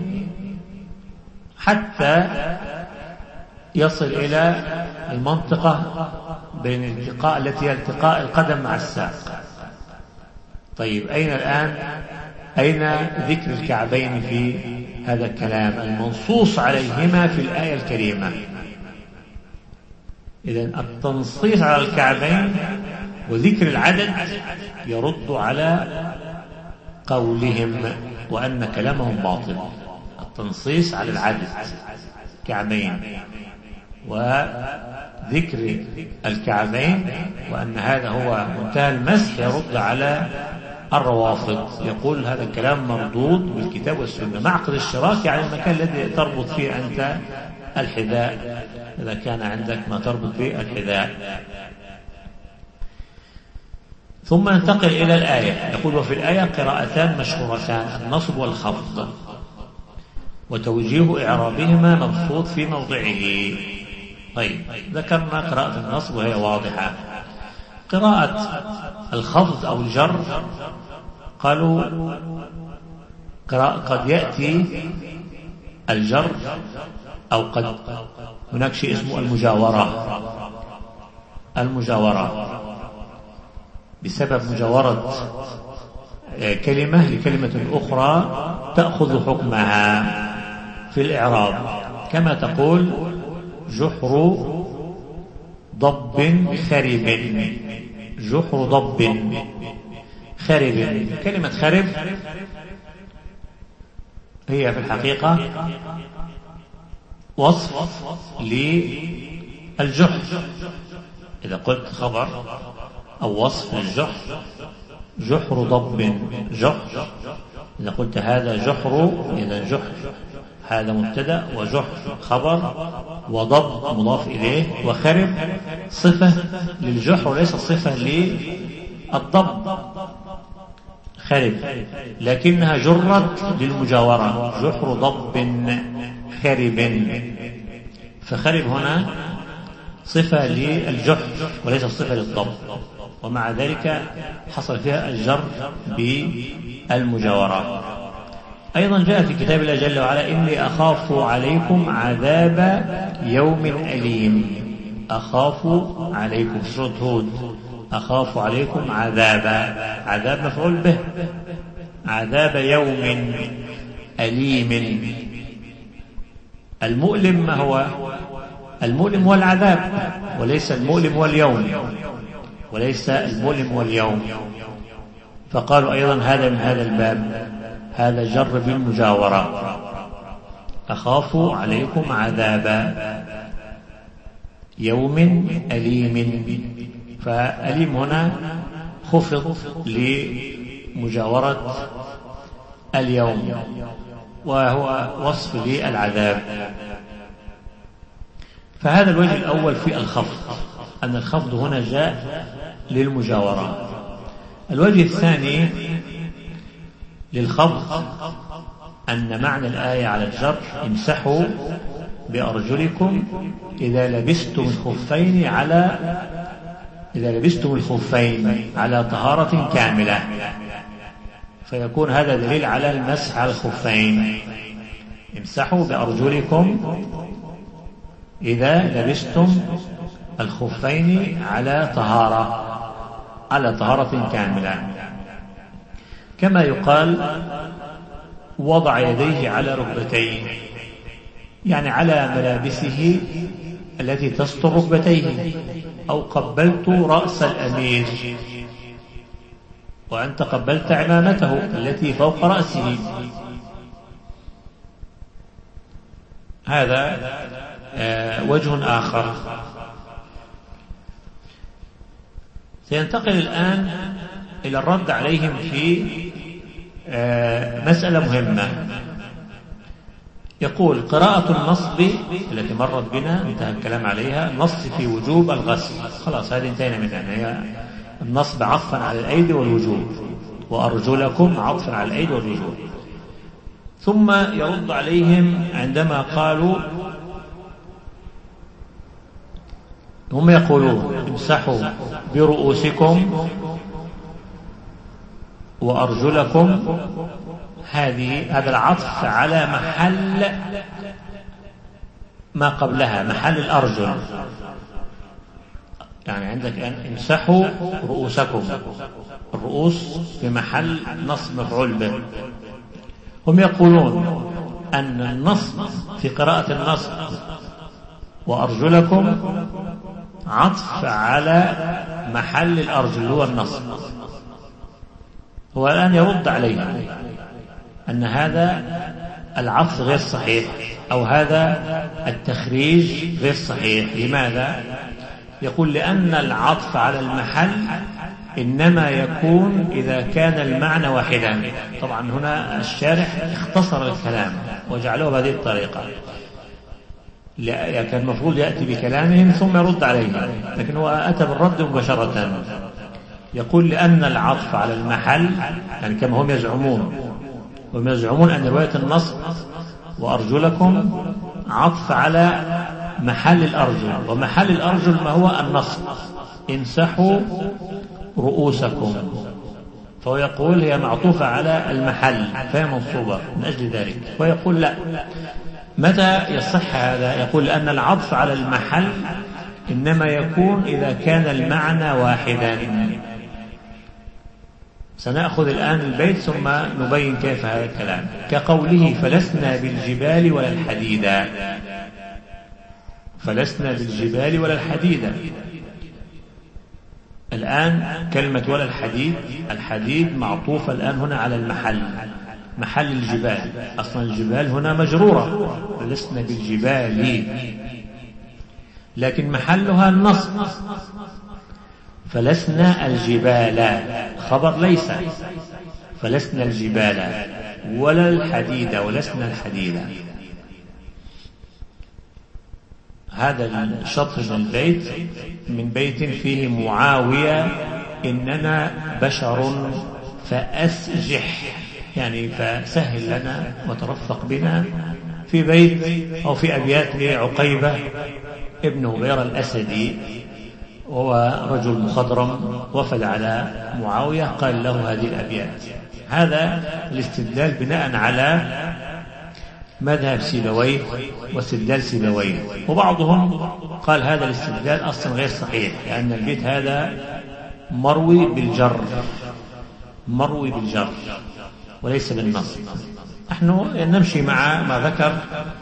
حتى يصل إلى المنطقة بين الالتقاء التي هي التقاء القدم مع الساق. طيب أين الآن أين ذكر الكعبين في هذا الكلام المنصوص عليهما في الآية الكريمة؟ إذن التنصيص على الكعبين وذكر العدد يرد على قولهم وأن كلامهم باطل. التنصيص على العدد كعبين وذكر الكعبين وأن هذا هو منتهى المسح يرد على الروافض، يقول هذا الكلام مردود بالكتاب والسنة. معقد الشراك يعني المكان الذي تربط فيه أنت الحذاء، إذا كان عندك ما تربط فيه الحذاء. ثم ننتقل إلى الآية. يقول وفي الآية قراءتان مشهورتان النصب والخفض وتوجيه إعرابهما مبسوط في موضعه. طيب ذكرنا قراءة النصب وهي واضحة. قراءة الخفض أو الجر قالوا قد يأتي الجر أو قد هناك شيء اسمه المجاورة، المجاورة بسبب مجاورة كلمة لكلمة أخرى تأخذ حكمها في الإعراب، كما تقول جحر ضب خرب، جحر ضب خرب. كلمة خرب هي في الحقيقة وصف للجحر. إذا قلت خبر أو وصف للجحر، جحر ضب جحر. إذا قلت هذا جحر، إذا جحر هذا مبتدأ وجحر خبر وضب مضاف إليه، وخرب صفة للجحر وليس صفة للضب. خرب لكنها جرت للمجاورة، جحر ضب خرب، فخرب هنا صفة للجحر وليس صفة للضب، ومع ذلك حصل فيها الجر بالمجاورة. أيضا جاء في كتاب الله جل وعلا إني أخاف عليكم عذاب يوم أليم. أخاف عليكم سورة هود، أخاف عليكم عذاب، عذاب مفعول به، عذاب يوم أليم. المؤلم ما هو؟ المؤلم هو العذاب وليس المؤلم هو اليوم، وليس المؤلم هو اليوم. فقالوا أيضا هذا من هذا الباب، هذا جر بالمجاورة. أخاف عليكم عذاب يوم أليم، فأليم هنا خفض لمجاورة اليوم، وهو وصف للعذاب. فهذا الوجه الأول في الخفض، أن الخفض هنا جاء للمجاورة. الوجه الثاني للخفض أن معنى الآية على الجر امسحوا بأرجلكم إذا لبستم الخفين على إذا لبستم الخفين على طهارة كاملة، فيكون هذا دليل على المسح على الخفين. امسحوا بأرجلكم إذا لبستم الخفين على طهارة على طهارة كاملة، كما يقال وضع يديه على ركبتيه، يعني على ملابسه التي تستر ركبتيه، أو قبلت رأس الأمير وأنت قبلت عمامته التي فوق رأسه. هذا وجه آخر. سينتقل الآن إلى الرد عليهم في مسألة مهمة. يقول قراءة النصب التي مرت بنا انتهى الكلام عليها، النص في وجوب الغسل، خلاص هذه انتهينا منها، هي النصب عطفا على الأيدي والوجوب، وأرجلكم عطفا على الأيدي والوجوب. ثم يرد عليهم عندما قالوا، هم يقولون امسحوا برؤوسكم وأرجلكم، هذه هذا العطف على محل ما قبلها، محل الأرجل. يعني عندك أن امسحوا رؤوسكم، الرؤوس في محل نصب مفعول به. هم يقولون أن النصب في قراءة النصب وأرجلكم عطف على محل الأرجل هو النصب. هو الآن يرد عليهم أن هذا العطف غير صحيح، أو هذا التخريج غير صحيح. لماذا؟ يقول لأن العطف على المحل إنما يكون إذا كان المعنى واحدا. طبعا هنا الشارح اختصر الكلام وجعله بهذه الطريقة، كان المفروض يأتي بكلامهم ثم يرد عليهم، لكن هو أتى بالرد مباشرة. يقول لأن العطف على المحل، يعني كما هم يزعمون هم يزعمون أن رواية النصب وأرجلكم عطف على محل الأرجل، ومحل الأرجل ما هو النصب، امسحوا رؤوسكم، فهو يقول هي معطوفة على المحل فهي منصوبة من أجل ذلك. ويقول لا، متى يصح هذا؟ يقول أن العطف على المحل إنما يكون إذا كان المعنى واحدا. سنأخذ الآن البيت ثم نبين كيف هذا الكلام. كقوله فلسنا بالجبال ولا الحديدا، فلسنا بالجبال ولا الحديدا. الآن كلمة ولا الحديد، الحديد معطوفة الآن هنا على المحل، محل الجبال. أصلا الجبال هنا مجرورة، فلسنا بالجبال، لكن محلها النصب. فلسنا الجبال خبر ليس، فلسنا الجبال ولا الحديد ولسنا الحديد. هذا الشطر من البيت من بيت فيه معاوية إننا بشر فأسجح، يعني فسهل لنا وترفق بنا، في بيت أو في أبيات لعقيبة ابن هبيرة الأسدي، وهو رجل مخضرم وفد على معاوية قال له هذه الأبيات. هذا الاستدلال بناء على مذهب سيبويه واستدلال سيبويه. وبعضهم قال هذا الاستدلال أصلا غير صحيح، لأن البيت هذا مروي بالجر، مروي بالجر وليس بالنصب. نحن نمشي مع ما ذكر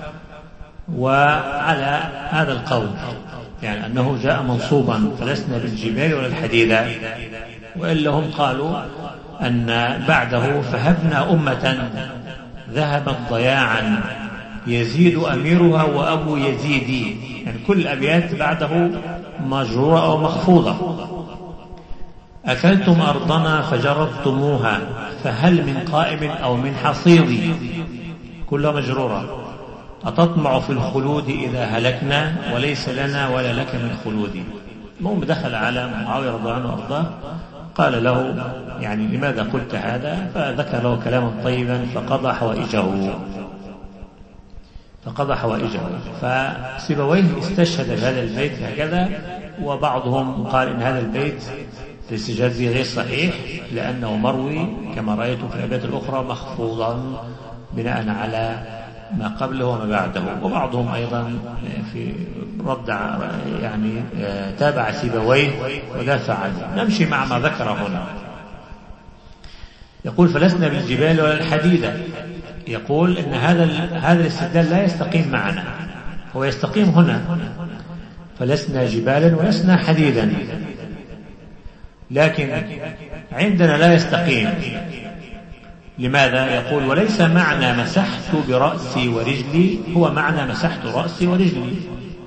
وعلى هذا القول، يعني أنه جاء منصوبا فلسنا بالجبال ولا الحديدة. وإلا هم قالوا أن بعده فهبنا أمة ذهبت ضياعا يزيد أميرها وأبو يزيدي، يعني كل الأبيات بعده مجرورة أو مخفوضة. أكلتم أرضنا فجربتموها فهل من قائم أو من حصيد، كلها مجرورة. أتطمع في الخلود إذا هلكنا وليس لنا ولا لك من خلود. المهم دخل على معاوية رضي الله عنه وأرضاه قال له يعني لماذا قلت هذا؟ فذكر له كلاما طيبا فقضى حوائجه، فقضى حوائجه. فسيبويه استشهد بهذا البيت هكذا. وبعضهم قال إن هذا البيت الاستشهاد به غير صحيح، لأنه مروي كما رأيتم في الأبيات الأخرى مخفوضا بناء على ما قبله وما بعده. وبعضهم أيضا في رد يعني تابع سيبويه ودافع عنه. نمشي مع ما ذكر هنا. يقول فلسنا بالجبال ولا الحديدة. يقول إن هذا هذا الاستدلال لا يستقيم معنا، هو يستقيم هنا فلسنا جبالا ولسنا حديدا، لكن عندنا لا يستقيم. لماذا؟ يقول وليس معنى مسحت برأسي ورجلي هو معنى مسحت رأسي ورجلي.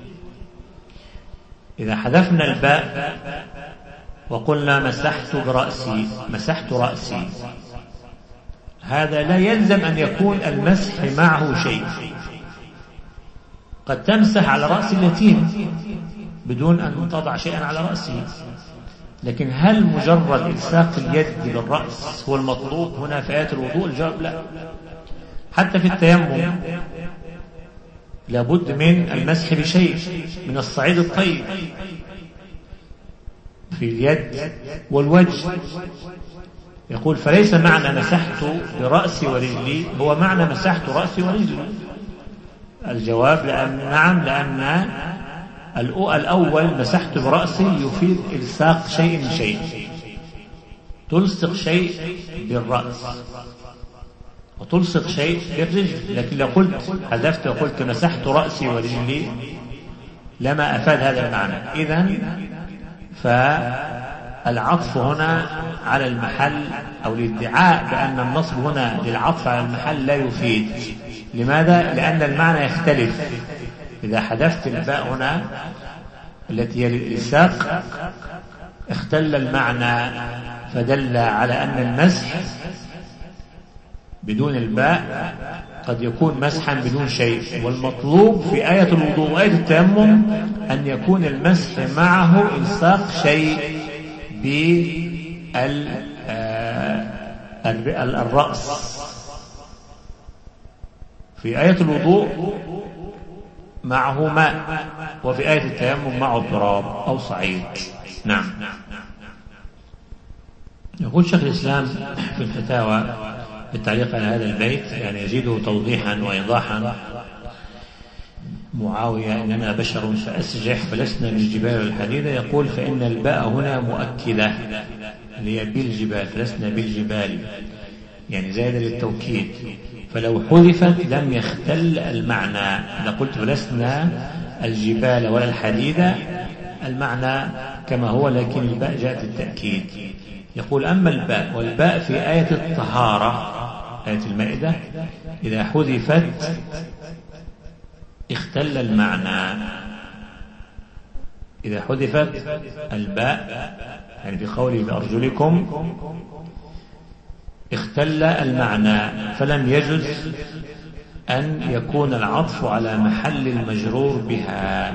إذا حذفنا الباء وقلنا مسحت برأسي، مسحت رأسي، هذا لا يلزم أن يكون المسح معه شيء. قد تمسح على رأس اليتيم بدون أن تضع شيئا على رأسه، لكن هل مجرد إلصاق اليد بالرأس هو المطلوب هنا في آية الوضوء؟ الجواب لا. حتى في التيمم لابد من المسح بشيء من الصعيد الطيب في اليد والوجه. يقول فليس معنى مسحت برأسي ورجلي هو معنى مسحت رأسي ورجلي. الجواب لأن نعم، لأن الأول مسحت برأسي يفيد إلصاق شيء من شيء، تلصق شيء بالرأس وتلصق شيء بالرجل. لكن لو قلت حذفت وقلت مسحت رأسي ورجلي لما أفاد هذا المعنى. إذن فالعطف هنا على المحل أو الادعاء بأن النصب هنا للعطف على المحل لا يفيد. لماذا؟ لأن المعنى يختلف. إذا حذفت الباء هنا التي هي للإلصاق اختل المعنى، فدل على أن المسح بدون الباء قد يكون مسحا بدون شيء. والمطلوب في آية الوضوء وآية التيمم أن يكون المسح معه إلصاق شيء بالرأس. في آية الوضوء معه ماء، وفي آية التيمم معه تراب أو صعيد. نعم. يقول شيخ الإسلام في الفتاوى بالتعليق على هذا البيت، يعني يزيده توضيحا وإيضاحا: معاوية إننا بشر فأسجح فلسنا بالجبال والحديدة. يقول فإن الباء هنا مؤكدة، اللي هي بالجبال، فلسنا بالجبال يعني زائدة للتوكيد، فلو حذفت لم يختل المعنى. إذا قلت فلسنا الجبال ولا الحديد المعنى كما هو، لكن الباء جاءت التأكيد. يقول أما الباء، والباء في آية الطهارة آية المائدة إذا حذفت اختل المعنى. إذا حذفت الباء يعني بقوله بأرجلكم اختل المعنى، فلم يجوز أن يكون العطف على محل المجرور بها.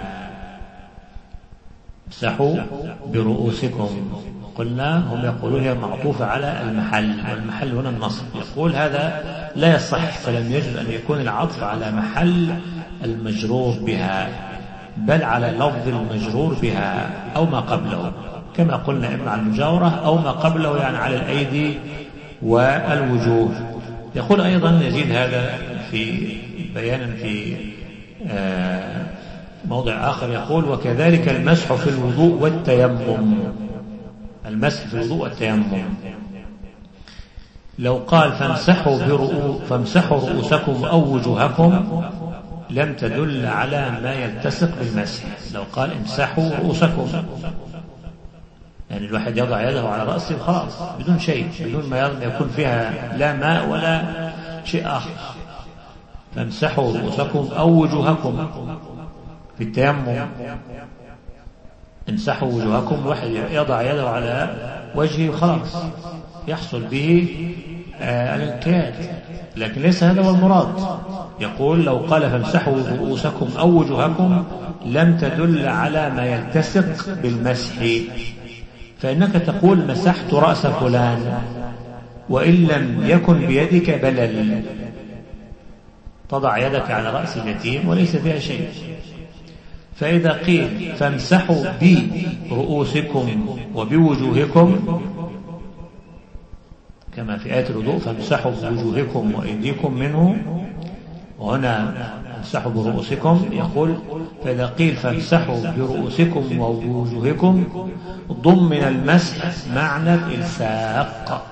امسحوا برؤوسكم، قلنا هم يقولون هي معطوفة على المحل، والمحل هنا النصب. يقول هذا لا يصح، فلم يجوز أن يكون العطف على محل المجرور بها، بل على لفظ المجرور بها أو ما قبله، كما قلنا إما على المجاورة أو ما قبله يعني على الأيدي والوجوه. يقول أيضا يزيد هذا في بيانا في موضع آخر، يقول وكذلك المسح في الوضوء والتيمم. المسح في الوضوء والتيمم لو قال فامسحوا برؤو فامسحوا رؤوسكم أو وجوهكم لم تدل على ما يلتصق بالمسح. لو قال امسحوا رؤوسكم يعني الواحد يضع يده على رأسه خلاص بدون شيء، بدون ما يكون فيها لا ماء ولا شيء آخر. فامسحوا رؤوسكم أو وجوهكم. في التيمم امسحوا وجوهكم، واحد يضع يده على وجهه خلاص يحصل به آه الانقياد، لكن ليس هذا هو المراد. يقول لو قال فامسحوا رؤوسكم أو وجوهكم لم تدل على ما يلتصق بالمسح، فإنك تقول مسحت رأس فلان وإن لم يكن بيدك بلل، تضع يدك على رأس اليتيم وليس فيها شيء. فإذا قيل فامسحوا برؤوسكم وبوجوهكم كما في آية الوضوء فامسحوا بوجوهكم وأيديكم منه، وهنا امسحوا برؤوسكم، يقول فإذا قيل فامسحوا برؤوسكم وبوجوهكم ضمن المسح معنى الإلصاق،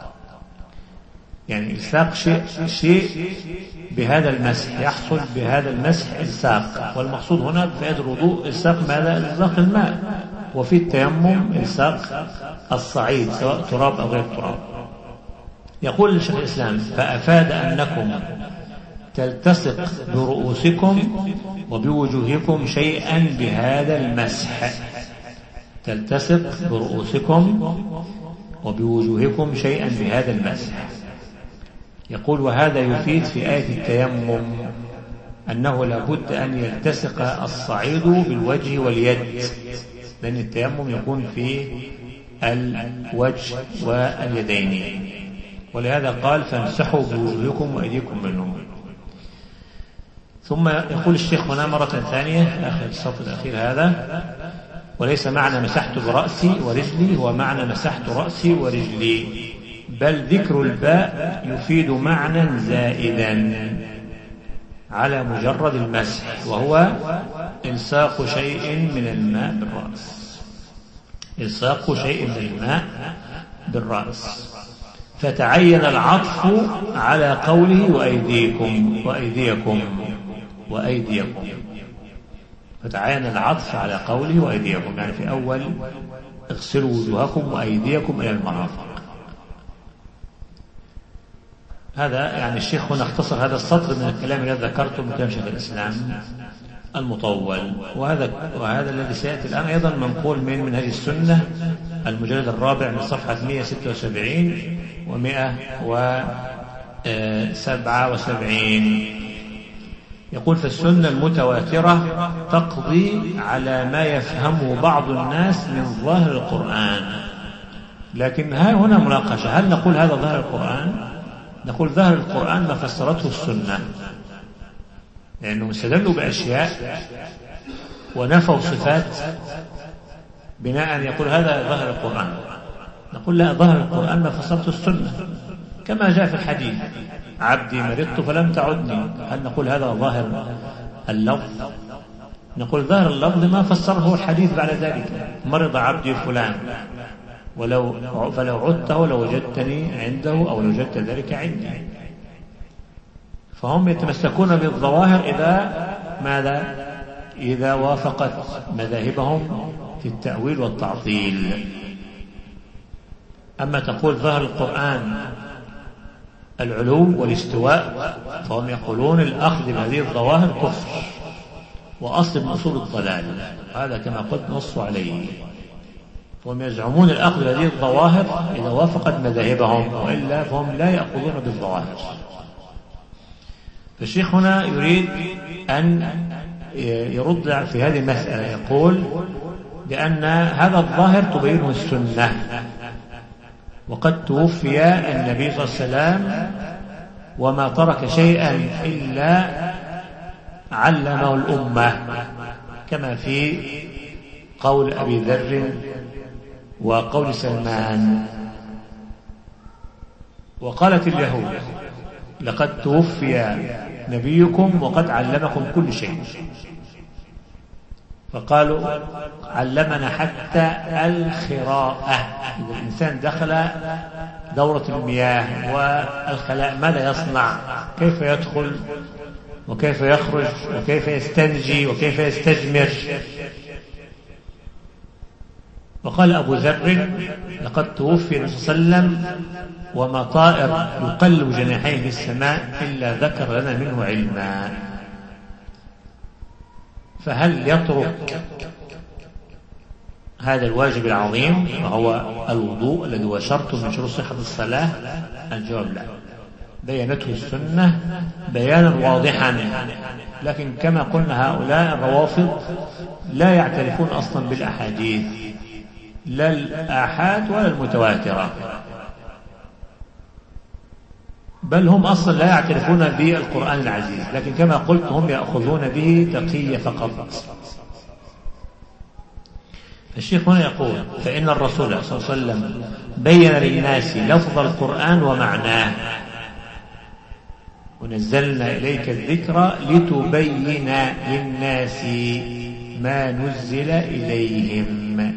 يعني إلصاق شيء شيء بهذا المسح، يحصل بهذا المسح إلصاق. والمقصود هنا في آية الوضوء إلصاق ماذا؟ إلصاق الماء، وفي التيمم إلصاق الصعيد سواء تراب أو غير تراب. يقول الشيخ الإسلام فأفاد أنكم تلتصق برؤوسكم وبوجوهكم شيئا بهذا المسح، تلتصق برؤوسكم وبوجوهكم شيئا بهذا المسح. يقول وهذا يفيد في آية التيمم أنه لابد أن يلتصق الصعيد بالوجه واليد، لأن التيمم يكون في الوجه واليدين، ولهذا قال فامسحوا بوجوهكم وأيديكم منه. ثم يقول الشيخ هنا مرة ثانية آخر السطر الأخير هذا وليس معنى مسحت برأسي ورجلي هو معنى مسحت رأسي ورجلي، بل ذكر الباء يفيد معنى زائدا على مجرد المسح، وهو إلصاق شيء من الماء بالرأس، إلصاق شيء من الماء بالرأس. فتعين العطف على قوله وأيديكم وأيديكم وأيديكم، فتعين العطف على قوله وأيديكم، يعني في أول اغسلوا وجوهكم وأيديكم إلى المرافق. هذا يعني الشيخ هنا اختصر هذا السطر من الكلام الذي ذكرته من كلام شيخ الإسلام المطول، وهذا وهذا الذي سيأتي الآن أيضا منقول من منهج السنة المجلد الرابع من صفحة مئة وستة وسبعين ومئة وسبعة وسبعين. يقول فالسنة المتواترة تقضي على ما يفهمه بعض الناس من ظاهر القرآن، لكن ها هنا مناقشة، هل نقول هذا ظاهر القرآن؟ نقول ظاهر القرآن ما فسرته السنة، لأنهم استدلوا بأشياء ونفوا صفات بناء يقول هذا ظاهر القرآن. نقول لا، ظاهر القرآن ما فسرته السنة كما جاء في الحديث عبدي مرضت فلم تعدني، هل نقول هذا ظاهر اللفظ؟ نقول ظاهر اللفظ ما فسره الحديث بعد ذلك، مرض عبدي فلان ولو فلو عدته لوجدتني عنده أو لوجدت ذلك عندي. فهم يتمسكون بالظواهر إذا ماذا؟ إذا وافقت مذاهبهم في التأويل والتعطيل. أما تقول ظاهر القرآن العلو والاستواء، فهم يقولون الأخذ بهذه الظواهر كفر وأصل من أصول الضلال، هذا كما قلت نص عليه. فهم يزعمون الأخذ بهذه الظواهر إذا وافقت مذاهبهم، وإلا فهم لا يأخذون بالظواهر. فالشيخ هنا يريد أن يرد في هذه المسألة، يقول بأن هذا الظاهر تبينه السنة، وقد توفي النبي صلى الله عليه وسلم وما ترك شيئا إلا علمه الأمة، كما في قول أبي ذر وقول سلمان. وقالت اليهود لقد توفي نبيكم وقد علمكم كل شيء، فقالوا علمنا حتى الخراءة. إذا الإنسان دخل دورة المياه والخلاء ماذا يصنع؟ كيف يدخل وكيف يخرج وكيف يستنجي وكيف يستجمر. وقال أبو ذر لقد توفي النبي صلى الله عليه وسلم وما طائر يقلب جناحيه في السماء إلا ذكر لنا منه علما. فهل يترك هذا الواجب العظيم وهو الوضوء الذي هو شرط من شروط صحة الصلاة؟ الجواب لا، بينته السنة بيانا واضحا. لكن كما قلنا هؤلاء الروافض لا يعترفون أصلا بالأحاديث، لا الآحاد ولا المتواترة، بل هم أصلا لا يعترفون بالقرآن العزيز، لكن كما قلت هم يأخذون به تقية فقط. الشيخ هنا يقول فإن الرسول صلى الله عليه وسلم بين للناس لفظ القرآن ومعناه، ونزلنا إليك الذكر لتبين للناس ما نزل إليهم،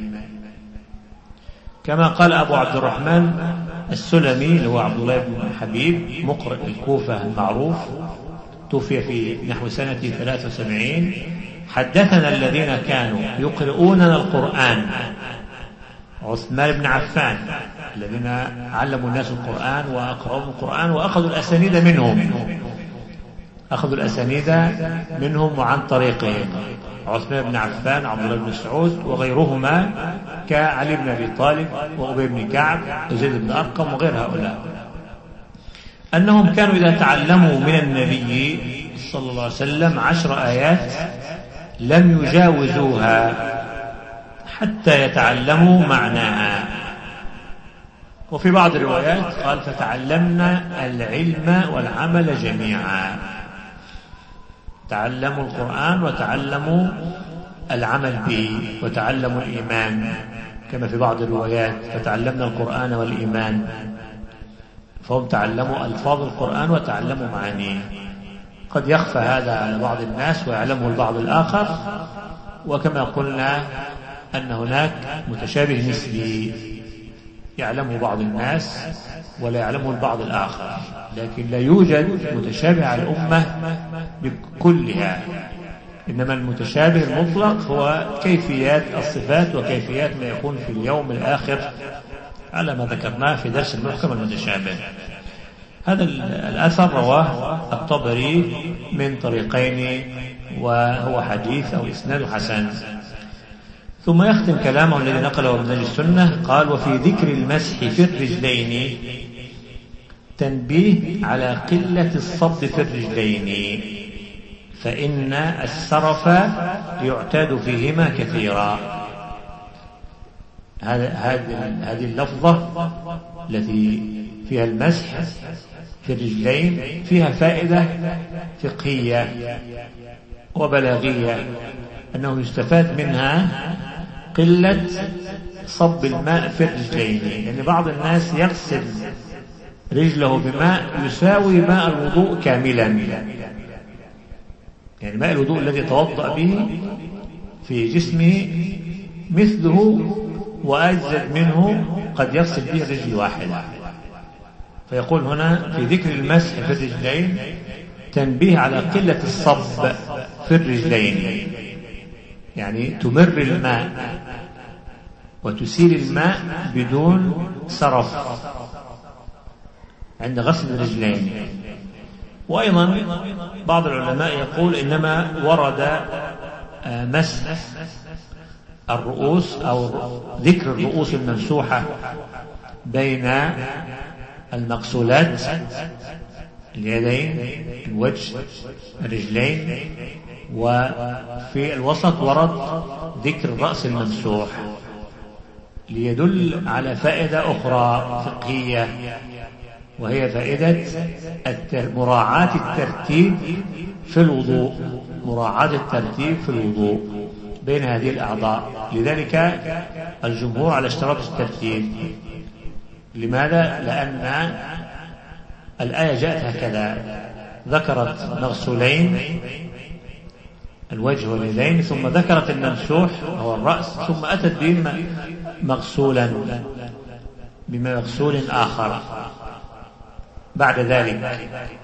كما قال أبو عبد الرحمن السلمي اللي هو عبد الله بن حبيب مقرئ الكوفة المعروف، توفي في نحو سنة ثلاثة وسبعين: حدثنا الذين كانوا يقرؤوننا القرآن عثمان بن عفان، الذين علموا الناس القرآن وأقرأوا القرآن وأخذوا الأسانيد منهم أخذوا الأسانيد منهم وعن طريقهم، عثمان بن عفان، عبد الله بن مسعود وغيرهما كعلي بن أبي طالب وأبي بن كعب وزيد بن أرقم وغير هؤلاء، أنهم كانوا إذا تعلموا من النبي صلى الله عليه وسلم عشر آيات لم يجاوزوها حتى يتعلموا معناها. وفي بعض الروايات قال فتعلمنا العلم والعمل جميعا، تعلموا القرآن وتعلموا العمل به وتعلموا الإيمان، كما في بعض الروايات فتعلمنا القرآن والإيمان، فهم تعلموا ألفاظ القرآن وتعلموا معانيه. قد يخفى هذا على بعض الناس ويعلمه البعض الآخر، وكما قلنا أن هناك متشابه نسبي يعلمه بعض الناس ولا يعلمه البعض الآخر، لكن لا يوجد متشابه على الأمة بكلها، إنما المتشابه المطلق هو كيفيات الصفات وكيفيات ما يكون في اليوم الآخر على ما ذكرناه في درس المحكم المتشابه. هذا الأثر رواه الطبري من طريقين وهو حديث أو إسناد حسن. ثم يختم كلامه الذي نقله من السنة، قال وفي ذكر المسح في الرجلين تنبيه على قلة الصب في الرجلين، فإن السرف يعتاد فيهما كثيرا. هذه اللفظة التي فيها المسح في الرجلين فيها فائدة فقهية وبلاغية، أنه يستفاد منها قلة صب الماء في الرجلين، يعني بعض الناس يغسل رجله بماء يساوي ماء الوضوء كاملا، يعني ماء الوضوء الذي توضأ به في جسمه مثله وأجزد منه قد يغسل به رجل واحدة. فيقول هنا في ذكر المسح في الرجلين تنبيه على قلة الصب في الرجلين، يعني تمر الماء وتسيل الماء بدون سرف عند غسل الرجلين. وأيضا بعض العلماء يقول إنما ورد مسح الرؤوس أو ذكر الرؤوس الممسوحة بين المغسولات، اليدين، الوجه، الرجلين، وفي الوسط ورد ذكر الرأس الممسوح، ليدل على فائدة أخرى فقهية، وهي فائدة مراعاة الترتيب في الوضوء، مراعاة الترتيب في الوضوء بين هذه الأعضاء. لذلك الجمهور على اشتراط الترتيب. لماذا؟ لأن الآية جاءت هكذا، ذكرت مغسولين الوجه واليدين، ثم ذكرت الممسوح هو الرأس، ثم أتت به مغسولا بمغسول آخر بعد ذلك.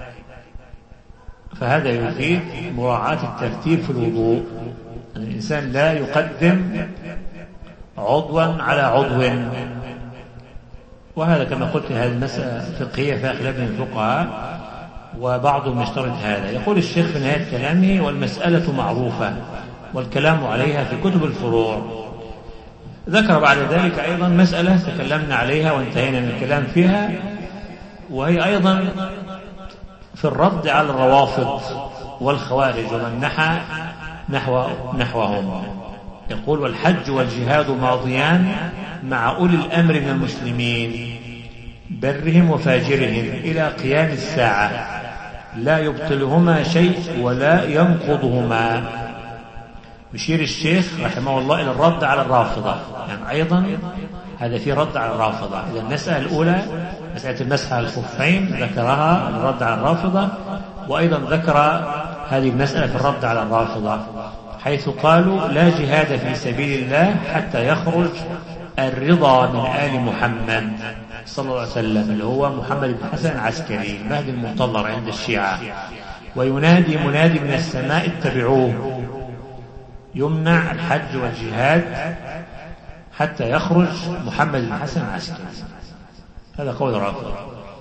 فهذا يفيد مراعاة الترتيب في الوضوء، الإنسان لا يقدم عضوا على عضو، وهذا كما قلت هذه المسألة فقهية فيها خلاف بين الفقهاء، وبعضهم يشترط هذا. يقول الشيخ في نهاية كلامه: والمسألة معروفة والكلام عليها في كتب الفروع. ذكر بعد ذلك أيضا مسألة تكلمنا عليها وانتهينا من الكلام فيها، وهي أيضا في الرد على الروافض والخوارج ومن نحى نحو نحوهم. يقول: والحج والجهاد ماضيان مع أولي الأمر من المسلمين برهم وفاجرهم إلى قيام الساعة، لا يبطلهما شيء ولا ينقضهما. يشير الشيخ رحمه الله إلى الرد على الرافضة، يعني أيضا هذا في رد على الرافضة. إذا المسألة الأولى مسألة المسح على الخفين ذكرها الرد على الرافضة، وأيضا ذكر هذه المسألة في الرد على الرافضة، حيث قالوا: لا جهاد في سبيل الله حتى يخرج الرضا من آل محمد صلى الله عليه وسلم، اللي هو محمد بن حسن العسكري المهدي المنتظر عند الشيعة، وينادي منادي من السماء: اتبعوه. يمنع الحج والجهاد حتى يخرج محمد بن حسن العسكري. هذا قول الرافضة.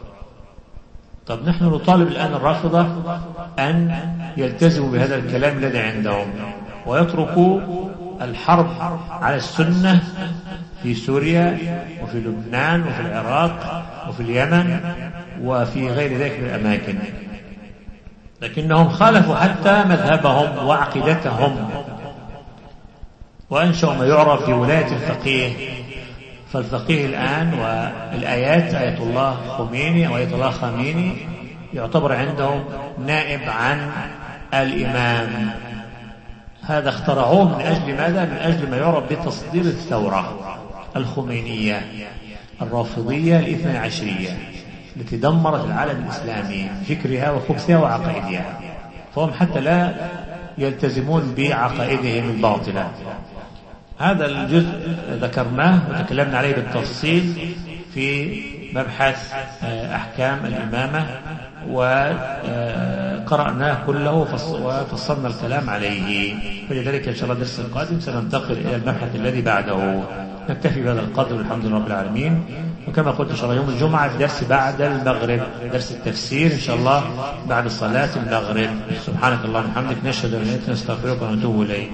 طب نحن نطالب الآن الرافضة أن يلتزموا بهذا الكلام الذي عندهم، ويتركوا الحرب على السنة في سوريا وفي لبنان وفي العراق وفي اليمن وفي غير ذلك من الأماكن. لكنهم خالفوا حتى مذهبهم وعقيدتهم، وأنشأوا ما يعرف في ولاية الفقيه. فالفقيه الآن والآيات آية الله خميني أو آية الله خميني يعتبر عندهم نائب عن الإمام. هذا اخترعوه من أجل ماذا؟ من أجل ما يعرف بتصدير الثورة الخمينية الرافضية الاثنى عشرية التي دمرت العالم الإسلامي بفكرها وخبثها وعقائدها، فهم حتى لا يلتزمون بعقائدهم الباطلة. هذا الجزء ذكرناه وتكلمنا عليه بالتفصيل في مبحث أحكام الإمامة، وقرأناه كله وفصلنا الكلام عليه. فلذلك إن شاء الله الدرس القادم سننتقل إلى المبحث الذي بعده. نكتفي بهذا القدر والحمد لله رب العالمين. وكما قلت إن شاء الله يوم الجمعة الدرس بعد المغرب، درس التفسير إن شاء الله بعد صلاة المغرب. سبحانك اللهم وبحمدك، نشهد أن لا إله إلا أنت، نستغفرك ونتوب إليك.